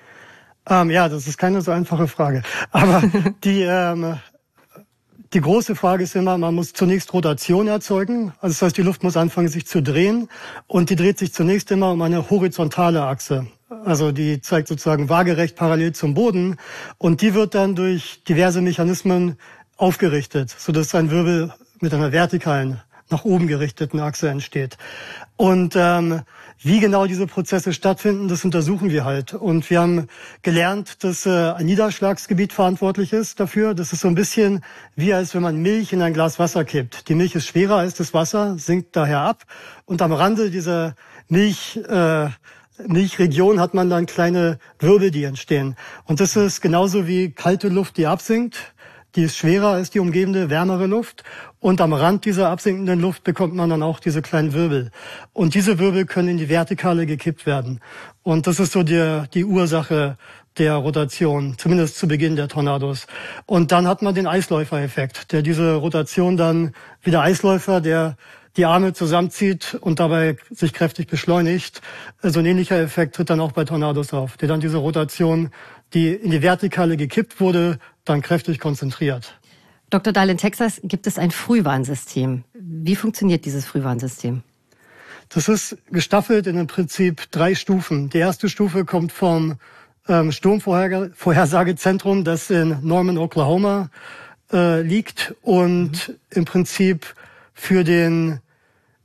A: Ähm, ja, das ist keine so einfache Frage. Aber die ähm, Die große Frage ist immer, man muss zunächst Rotation erzeugen. Also das heißt, die Luft muss anfangen, sich zu drehen. Und die dreht sich zunächst immer um eine horizontale Achse. Also die zeigt sozusagen waagerecht parallel zum Boden. Und die wird dann durch diverse Mechanismen aufgerichtet, sodass ein Wirbel mit einer vertikalen, nach oben gerichteten Achse entsteht. Und ähm, wie genau diese Prozesse stattfinden, das untersuchen wir halt. Und wir haben gelernt, dass äh, ein Niederschlagsgebiet verantwortlich ist dafür. Das ist so ein bisschen wie, als wenn man Milch in ein Glas Wasser kippt. Die Milch ist schwerer als das Wasser, sinkt daher ab. Und am Rande dieser Milch, äh, Milchregion hat man dann kleine Wirbel, die entstehen. Und das ist genauso wie kalte Luft, die absinkt. Die ist schwerer als die umgebende, wärmere Luft. Und am Rand dieser absinkenden Luft bekommt man dann auch diese kleinen Wirbel. Und diese Wirbel können in die Vertikale gekippt werden. Und das ist so die, die Ursache der Rotation, zumindest zu Beginn der Tornados. Und dann hat man den Eisläufereffekt, der diese Rotation dann wie der Eisläufer, der die Arme zusammenzieht und dabei sich kräftig beschleunigt. So ein ähnlicher Effekt tritt dann auch bei Tornados auf, der dann diese Rotation, die in die Vertikale gekippt wurde, dann kräftig konzentriert.
C: Doktor Dahl, in Texas gibt es ein Frühwarnsystem. Wie funktioniert dieses Frühwarnsystem?
A: Das ist gestaffelt in im Prinzip drei Stufen. Die erste Stufe kommt vom ähm, Sturmvorhersagezentrum, das in Norman, Oklahoma äh, liegt und mhm. im Prinzip für den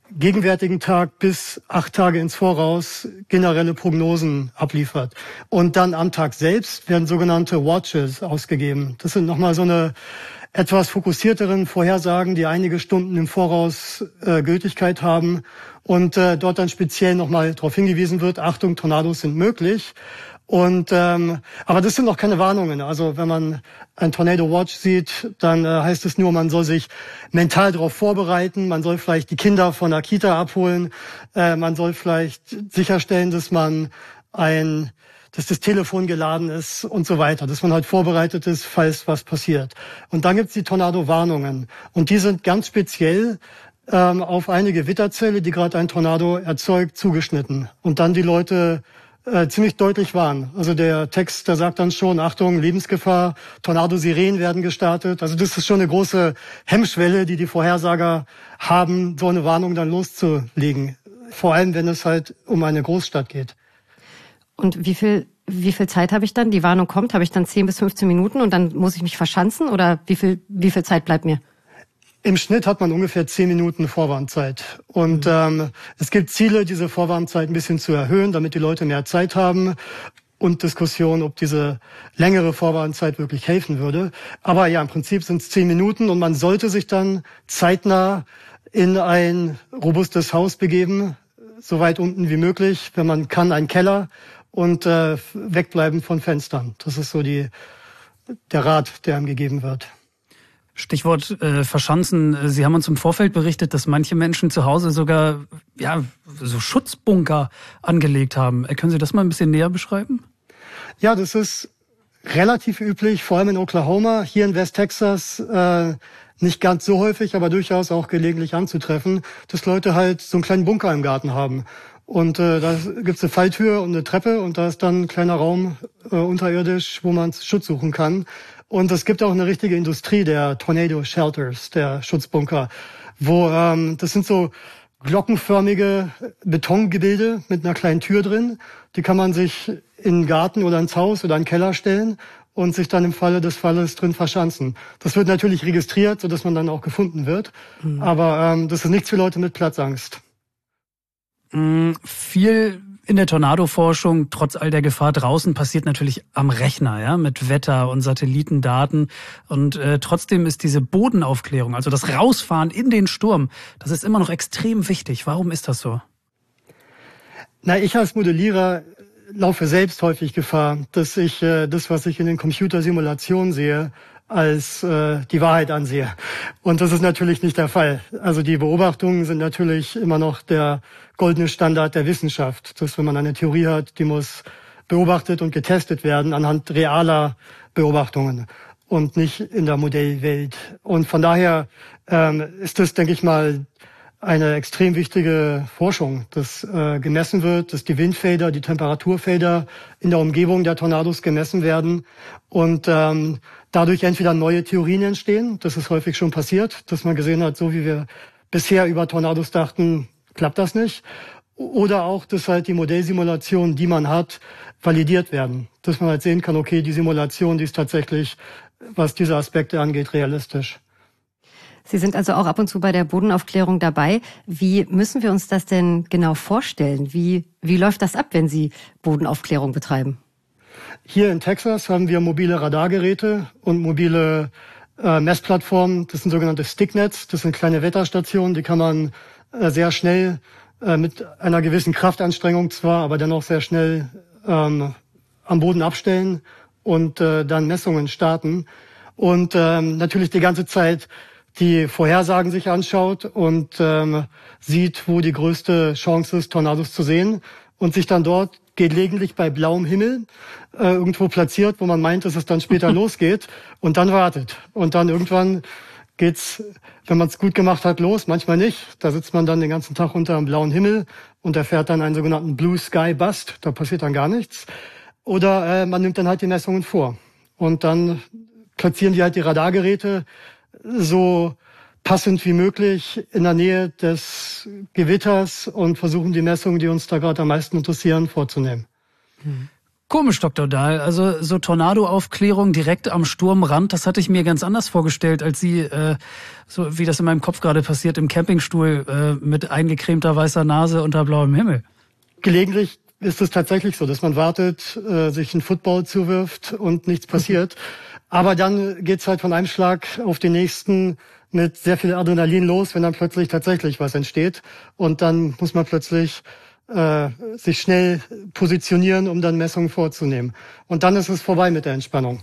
A: gegenwärtigen Tag bis acht Tage ins Voraus generelle Prognosen abliefert. Und dann am Tag selbst werden sogenannte Watches ausgegeben. Das sind nochmal so eine etwas fokussierteren Vorhersagen, die einige Stunden im Voraus äh, Gültigkeit haben und äh, dort dann speziell nochmal darauf hingewiesen wird, Achtung, Tornados sind möglich. Und ähm, aber das sind noch keine Warnungen. Also wenn man ein Tornado Watch sieht, dann äh, heißt es nur, man soll sich mental darauf vorbereiten. Man soll vielleicht die Kinder von der Kita abholen. Äh, man soll vielleicht sicherstellen, dass man ein, dass das Telefon geladen ist und so weiter, dass man halt vorbereitet ist, falls was passiert. Und dann gibt's die Tornado-Warnungen und die sind ganz speziell ähm, auf eine Gewitterzelle, die gerade ein Tornado erzeugt, zugeschnitten. Und dann die Leute Äh, ziemlich deutlich waren. Also der Text, der sagt dann schon, Achtung, Lebensgefahr, Tornado-Sirenen werden gestartet. Also das ist schon eine große Hemmschwelle, die die Vorhersager haben, so eine Warnung dann loszulegen. Vor allem, wenn es halt um eine Großstadt geht.
C: Und wie viel, wie viel Zeit habe ich dann? Die Warnung kommt, habe ich dann zehn bis fünfzehn Minuten und dann muss ich mich verschanzen? Oder wie viel, wie viel Zeit bleibt mir?
A: Im Schnitt hat man ungefähr zehn Minuten Vorwarnzeit. Und ähm, es gibt Ziele, diese Vorwarnzeit ein bisschen zu erhöhen, damit die Leute mehr Zeit haben. Und Diskussion, ob diese längere Vorwarnzeit wirklich helfen würde. Aber ja, im Prinzip sind es zehn Minuten und man sollte sich dann zeitnah in ein robustes Haus begeben, so weit unten wie möglich, wenn man kann, ein Keller und äh, wegbleiben von Fenstern. Das ist so die der Rat, der einem gegeben wird.
B: Stichwort äh, Verschanzen. Sie haben uns im Vorfeld berichtet, dass manche Menschen zu Hause sogar ja so Schutzbunker angelegt haben. Können Sie das mal ein bisschen näher beschreiben?
A: Ja, das ist relativ üblich, vor allem in Oklahoma. Hier in West-Texas äh, nicht ganz so häufig, aber durchaus auch gelegentlich anzutreffen, dass Leute halt so einen kleinen Bunker im Garten haben. Und äh, da gibt's eine Falltür und eine Treppe und da ist dann ein kleiner Raum äh, unterirdisch, wo man Schutz suchen kann. Und es gibt auch eine richtige Industrie der Tornado Shelters, der Schutzbunker, wo ähm, das sind so glockenförmige Betongebilde mit einer kleinen Tür drin. Die kann man sich in den Garten oder ins Haus oder in den Keller stellen und sich dann im Falle des Falles drin verschanzen. Das wird natürlich registriert, sodass man dann auch gefunden wird. Mhm. Aber ähm, das ist nichts für Leute mit Platzangst.
B: Mhm, viel in der Tornadoforschung, trotz all der Gefahr draußen, passiert natürlich am Rechner, ja, mit Wetter und Satellitendaten. Und äh, trotzdem ist diese Bodenaufklärung, also das Rausfahren in den Sturm, das ist immer noch extrem wichtig. Warum ist das so?
A: Na, ich als Modellierer laufe selbst häufig Gefahr, dass ich äh, das, was ich in den Computersimulationen sehe, als äh, die Wahrheit ansehe. Und das ist natürlich nicht der Fall. Also die Beobachtungen sind natürlich immer noch der goldene Standard der Wissenschaft. Dass wenn man eine Theorie hat, die muss beobachtet und getestet werden anhand realer Beobachtungen und nicht in der Modellwelt. Und von daher ähm, ist das, denke ich mal, eine extrem wichtige Forschung, dass äh, gemessen wird, dass die Windfelder, die Temperaturfelder in der Umgebung der Tornados gemessen werden und ähm, dadurch entweder neue Theorien entstehen, das ist häufig schon passiert, dass man gesehen hat, so wie wir bisher über Tornados dachten, klappt das nicht. Oder auch, dass halt die Modellsimulationen, die man hat, validiert werden. Dass man halt sehen kann, okay, die Simulation, die ist tatsächlich, was diese Aspekte angeht, realistisch.
C: Sie sind also auch ab und zu bei der Bodenaufklärung dabei. Wie müssen wir uns das denn genau vorstellen? Wie, wie läuft das ab, wenn Sie Bodenaufklärung betreiben?
A: Hier in Texas haben wir mobile Radargeräte und mobile äh, Messplattformen. Das sind sogenannte Sticknets. Das sind kleine Wetterstationen, die kann man äh, sehr schnell äh, mit einer gewissen Kraftanstrengung zwar, aber dennoch sehr schnell ähm, am Boden abstellen und äh, dann Messungen starten. Und ähm, natürlich die ganze Zeit die Vorhersagen sich anschaut und ähm, sieht, wo die größte Chance ist, Tornados zu sehen und sich dann dort gelegentlich bei blauem Himmel äh, irgendwo platziert, wo man meint, dass es dann später losgeht und dann wartet. Und dann irgendwann geht's, wenn man es gut gemacht hat, los, manchmal nicht. Da sitzt man dann den ganzen Tag unter einem blauen Himmel und erfährt dann einen sogenannten Blue Sky Bust. Da passiert dann gar nichts. Oder äh, man nimmt dann halt die Messungen vor. Und dann platzieren die halt die Radargeräte so passend wie möglich in der Nähe des Gewitters und versuchen die Messungen, die uns da gerade am meisten interessieren, vorzunehmen.
B: Komisch, Doktor Dahl. Also so Tornadoaufklärung direkt am Sturmrand, das hatte ich mir ganz anders vorgestellt, als Sie, äh, so wie das in meinem Kopf gerade passiert, im Campingstuhl äh, mit eingecremter weißer Nase unter blauem Himmel.
A: Gelegentlich ist es tatsächlich so, dass man wartet, äh, sich einen Football zuwirft und nichts passiert. Aber dann geht's halt von einem Schlag auf den nächsten mit sehr viel Adrenalin los, wenn dann plötzlich tatsächlich was entsteht. Und dann muss man plötzlich äh, sich schnell positionieren, um dann Messungen vorzunehmen. Und dann ist es vorbei mit der Entspannung.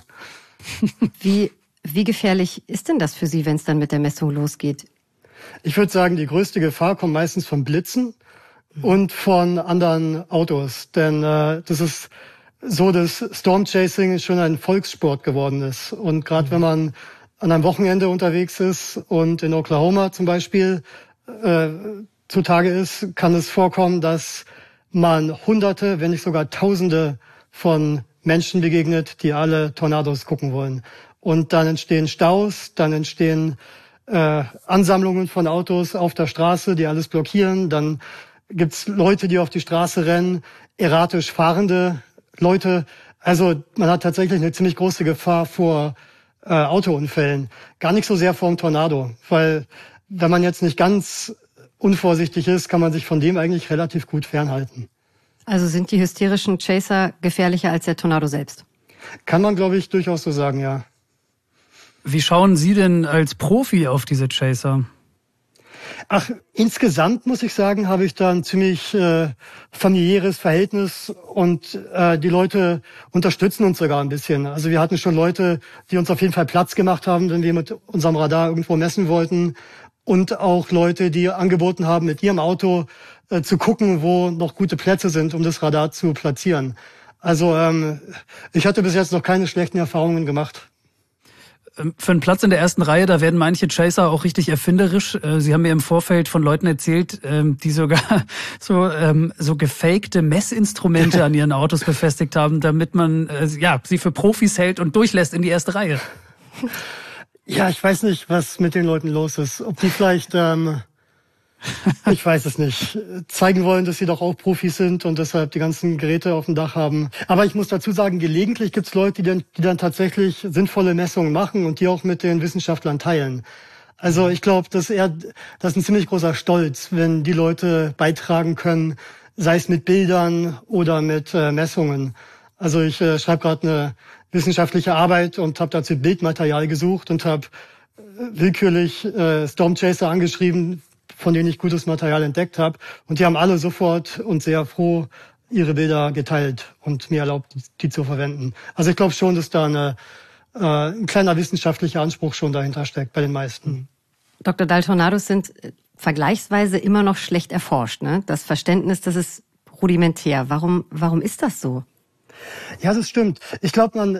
C: Wie, wie gefährlich ist denn das für Sie, wenn es dann mit der Messung losgeht?
A: Ich würde sagen, die größte Gefahr kommt meistens von Blitzen und von anderen Autos. Denn äh, das ist so, dass Storm Chasing schon ein Volkssport geworden ist. Und gerade mhm. wenn man an einem Wochenende unterwegs ist und in Oklahoma zum Beispiel äh, zutage ist, kann es vorkommen, dass man Hunderte, wenn nicht sogar Tausende von Menschen begegnet, die alle Tornados gucken wollen. Und dann entstehen Staus, dann entstehen äh, Ansammlungen von Autos auf der Straße, die alles blockieren. Dann gibt's Leute, die auf die Straße rennen, erratisch fahrende Leute. Also man hat tatsächlich eine ziemlich große Gefahr vor äh, Autounfällen. Gar nicht so sehr vor einem Tornado, weil wenn man jetzt nicht ganz unvorsichtig ist, kann man sich von dem eigentlich relativ gut fernhalten.
C: Also sind die hysterischen Chaser gefährlicher als der Tornado selbst?
A: Kann man, glaube ich, durchaus so sagen, ja.
B: Wie schauen Sie denn als Profi auf diese Chaser?
A: Ach, insgesamt muss ich sagen, habe ich da ein ziemlich äh, familiäres Verhältnis und äh, die Leute unterstützen uns sogar ein bisschen. Also wir hatten schon Leute, die uns auf jeden Fall Platz gemacht haben, wenn wir mit unserem Radar irgendwo messen wollten. Und auch Leute, die angeboten haben, mit ihrem Auto äh, zu gucken, wo noch gute Plätze sind, um das Radar zu platzieren. Also ähm, ich hatte bis jetzt noch keine schlechten Erfahrungen gemacht.
B: Für einen Platz in der ersten Reihe, da werden manche Chaser auch richtig erfinderisch. Sie haben mir im Vorfeld von Leuten erzählt, die sogar so so gefakte Messinstrumente an ihren Autos befestigt haben, damit man ja sie für Profis hält und durchlässt in die erste Reihe.
A: Ja, ich weiß nicht, was mit den Leuten los ist. Ob die vielleicht, ähm, ich weiß es nicht, zeigen wollen, dass sie doch auch Profis sind und deshalb die ganzen Geräte auf dem Dach haben. Aber ich muss dazu sagen, gelegentlich gibt es Leute, die dann, die dann tatsächlich sinnvolle Messungen machen und die auch mit den Wissenschaftlern teilen. Also ich glaube, das ist eher, das ist ein ziemlich großer Stolz, wenn die Leute beitragen können, sei es mit Bildern oder mit äh, Messungen. Also ich äh, schreibe gerade eine wissenschaftliche Arbeit und habe dazu Bildmaterial gesucht und habe willkürlich äh, Storm Chaser angeschrieben, von denen ich gutes Material entdeckt habe. Und die haben alle sofort und sehr froh ihre Bilder geteilt und mir erlaubt, die zu verwenden. Also ich glaube schon, dass da eine, äh, ein kleiner wissenschaftlicher Anspruch schon dahinter steckt bei den meisten.
C: Doktor Dahl, Tornados sind vergleichsweise immer noch schlecht erforscht, ne? Das Verständnis, das ist rudimentär. Warum, warum ist das so?
A: Ja, das stimmt. Ich glaube, man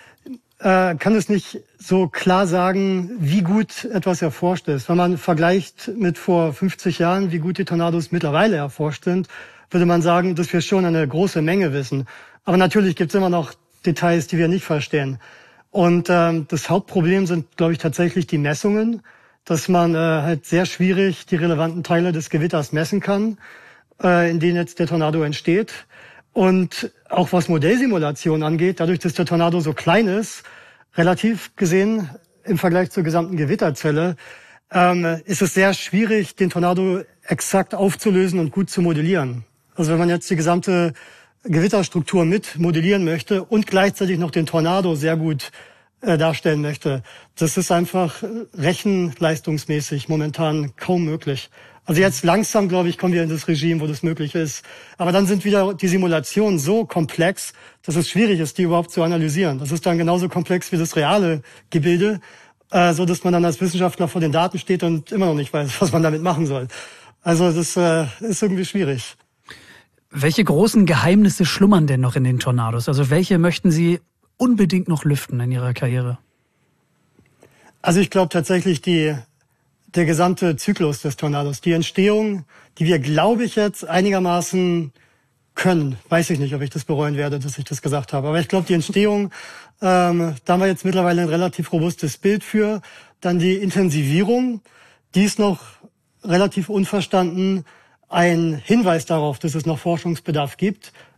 A: äh, kann es nicht so klar sagen, wie gut etwas erforscht ist. Wenn man vergleicht mit vor fünfzig Jahren, wie gut die Tornados mittlerweile erforscht sind, würde man sagen, dass wir schon eine große Menge wissen. Aber natürlich gibt es immer noch Details, die wir nicht verstehen. Und ähm, das Hauptproblem sind, glaube ich, tatsächlich die Messungen, dass man äh, halt sehr schwierig die relevanten Teile des Gewitters messen kann, äh, in denen jetzt der Tornado entsteht. Und auch was Modellsimulation angeht, dadurch, dass der Tornado so klein ist, relativ gesehen im Vergleich zur gesamten Gewitterzelle, ähm, ist es sehr schwierig, den Tornado exakt aufzulösen und gut zu modellieren. Also wenn man jetzt die gesamte Gewitterstruktur mit modellieren möchte und gleichzeitig noch den Tornado sehr gut äh, darstellen möchte, das ist einfach rechenleistungsmäßig momentan kaum möglich. Also jetzt langsam, glaube ich, kommen wir in das Regime, wo das möglich ist. Aber dann sind wieder die Simulationen so komplex, dass es schwierig ist, die überhaupt zu analysieren. Das ist dann genauso komplex wie das reale Gebilde, äh, so dass man dann als Wissenschaftler vor den Daten steht und immer noch nicht weiß, was man damit machen soll. Also das äh, ist irgendwie schwierig.
B: Welche großen Geheimnisse schlummern denn noch in den Tornados? Also welche möchten Sie unbedingt noch lüften in Ihrer Karriere?
A: Also ich glaube tatsächlich die der gesamte Zyklus des Tornados, die Entstehung, die wir, glaube ich, jetzt einigermaßen können. Weiß ich nicht, ob ich das bereuen werde, dass ich das gesagt habe. Aber ich glaube, die Entstehung, ähm, da haben wir jetzt mittlerweile ein relativ robustes Bild für. Dann die Intensivierung, die ist noch relativ unverstanden. Ein Hinweis darauf, dass es noch Forschungsbedarf gibt.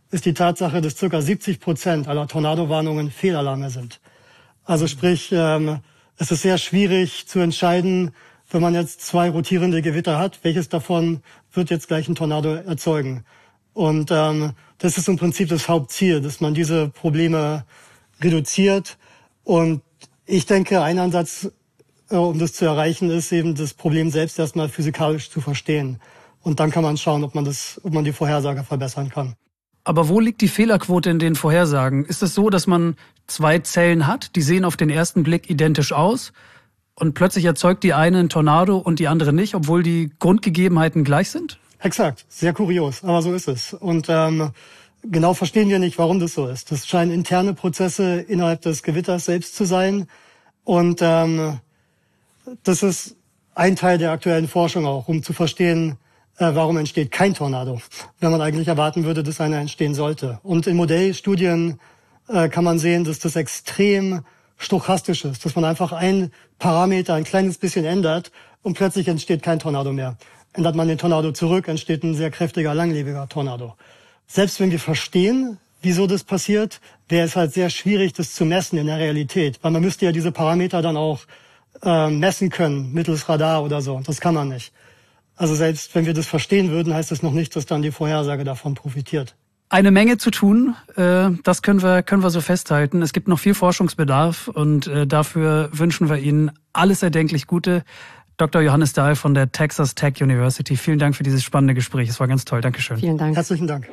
A: ist die Tatsache, dass ca. siebzig Prozent aller Tornadowarnungen Fehlalarme sind. Also sprich, ähm, es ist sehr schwierig zu entscheiden, wenn man jetzt zwei rotierende Gewitter hat, welches davon wird jetzt gleich einen Tornado erzeugen. Und ähm, das ist im Prinzip das Hauptziel, dass man diese Probleme reduziert. Und ich denke, ein Ansatz, äh, um das zu erreichen, ist eben das Problem selbst erstmal physikalisch zu verstehen. Und dann kann man schauen, ob man das, ob man die Vorhersage verbessern kann.
B: Aber wo liegt die Fehlerquote in den Vorhersagen? Ist es so, dass man zwei Zellen hat, die sehen auf den ersten Blick identisch aus und plötzlich erzeugt die eine einen Tornado und die andere nicht, obwohl die Grundgegebenheiten gleich sind?
A: Exakt, sehr kurios, aber so ist es. Und ähm, genau verstehen wir nicht, warum das so ist. Das scheinen interne Prozesse innerhalb des Gewitters selbst zu sein. Und ähm, das ist ein Teil der aktuellen Forschung auch, um zu verstehen, äh, warum entsteht kein Tornado, wenn man eigentlich erwarten würde, dass einer entstehen sollte. Und in Modellstudien äh, kann man sehen, dass das extrem stochastisch ist, dass man einfach ein Parameter ein kleines bisschen ändert und plötzlich entsteht kein Tornado mehr. Ändert man den Tornado zurück, entsteht ein sehr kräftiger, langlebiger Tornado. Selbst wenn wir verstehen, wieso das passiert, wäre es halt sehr schwierig, das zu messen in der Realität. Weil man müsste ja diese Parameter dann auch äh, messen können, mittels Radar oder so. Das kann man nicht. Also selbst wenn wir das verstehen würden, heißt das noch nicht, dass dann die Vorhersage davon profitiert.
B: Eine Menge zu tun, äh, das können wir, können wir so festhalten. Es gibt noch viel Forschungsbedarf und äh, dafür wünschen wir Ihnen alles erdenklich Gute. Doktor Johannes Dahl von der Texas Tech University. Vielen Dank für dieses spannende Gespräch. Es war ganz toll. Dankeschön.
C: Vielen Dank.
A: Herzlichen Dank.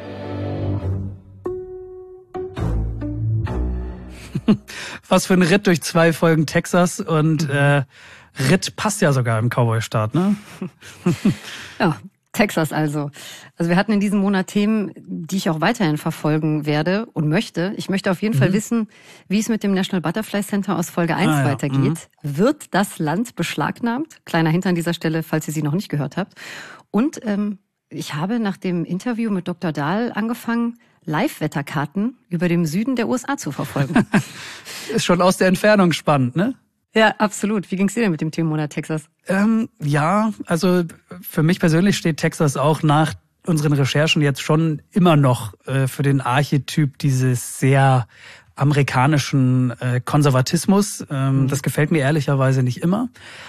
B: Was für ein Ritt durch zwei Folgen Texas und äh, Ritt passt ja sogar im Cowboy-Staat, ne?
C: Ja, Texas also. Also wir hatten in diesem Monat Themen, die ich auch weiterhin verfolgen werde und möchte. Ich möchte auf jeden mhm. Fall wissen, wie es mit dem National Butterfly Center aus Folge eins ah, ja. weitergeht. Mhm. Wird das Land beschlagnahmt? Kleiner Hint an dieser Stelle, falls ihr sie noch nicht gehört habt. Und ähm, ich habe nach dem Interview mit Doktor Dahl angefangen, Live-Wetterkarten über dem Süden der U S A zu verfolgen.
B: Ist schon aus der Entfernung spannend, ne?
C: Ja, absolut. Wie ging's dir denn mit dem Themenmonat Texas?
B: Ähm, ja, also für mich persönlich steht Texas auch nach unseren Recherchen jetzt schon immer noch äh, für den Archetyp dieses sehr amerikanischen äh, Konservatismus. Ähm, mhm. Das gefällt mir ehrlicherweise nicht immer.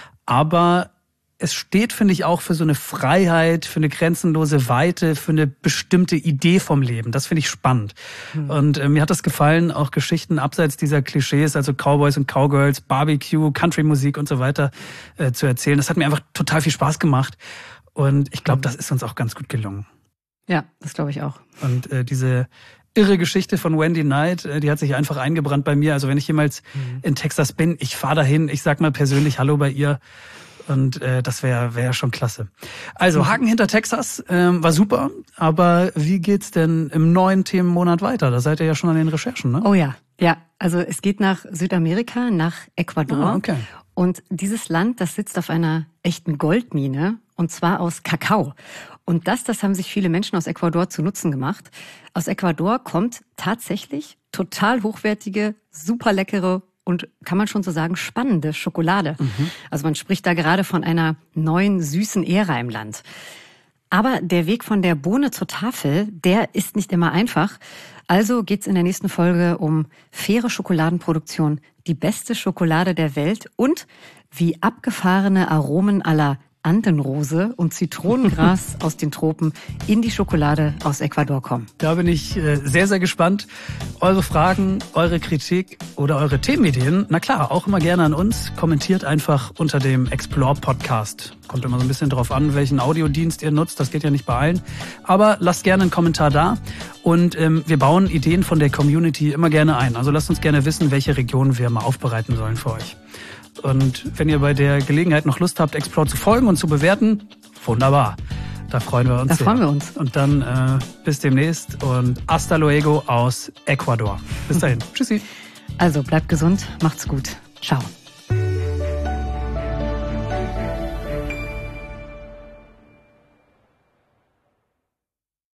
B: Aber es steht, finde ich, auch für so eine Freiheit, für eine grenzenlose Weite, für eine bestimmte Idee vom Leben. Das finde ich spannend. Mhm. Und äh, mir hat das gefallen, auch Geschichten abseits dieser Klischees, also Cowboys und Cowgirls, Barbecue, Country-Musik und so weiter äh, zu erzählen. Das hat mir einfach total viel Spaß gemacht. Und ich glaube, das ist uns auch ganz gut gelungen.
C: Ja, das glaube ich auch.
B: Und äh, diese irre Geschichte von Wendy Knight, äh, die hat sich einfach eingebrannt bei mir. Also wenn ich jemals mhm. in Texas bin, ich fahre dahin, ich sag mal persönlich Hallo bei ihr. Und äh, das wäre wär schon klasse. Also Haken hinter Texas ähm, war super, aber wie geht's denn im neuen Themenmonat weiter? Da seid ihr ja schon an den Recherchen, ne?
C: Oh ja, ja. Also es geht nach Südamerika, nach Ecuador.
B: Ah, okay.
C: Und dieses Land, das sitzt auf einer echten Goldmine, und zwar aus Kakao. Und das, das haben sich viele Menschen aus Ecuador zu Nutzen gemacht. Aus Ecuador kommt tatsächlich total hochwertige, super leckere und kann man schon so sagen, spannende Schokolade. Mhm. Also man spricht da gerade von einer neuen, süßen Ära im Land. Aber der Weg von der Bohne zur Tafel, der ist nicht immer einfach. Also geht's in der nächsten Folge um faire Schokoladenproduktion, die beste Schokolade der Welt und wie abgefahrene Aromen à la Andenrose und Zitronengras aus den Tropen in die Schokolade aus Ecuador kommen.
B: Da bin ich äh, sehr, sehr gespannt. Eure Fragen, eure Kritik oder eure Themenideen, na klar, auch immer gerne an uns. Kommentiert einfach unter dem Explore-Podcast. Kommt immer so ein bisschen drauf an, welchen Audiodienst ihr nutzt. Das geht ja nicht bei allen. Aber lasst gerne einen Kommentar da. Und ähm, wir bauen Ideen von der Community immer gerne ein. Also lasst uns gerne wissen, welche Regionen wir mal aufbereiten sollen für euch. Und wenn ihr bei der Gelegenheit noch Lust habt, Explore zu folgen und zu bewerten, wunderbar. Da freuen wir uns
C: Da
B: sehr.
C: freuen wir uns.
B: Und dann äh, bis demnächst und hasta luego aus Ecuador. Bis dahin. Tschüssi.
C: Also bleibt gesund, macht's gut. Ciao.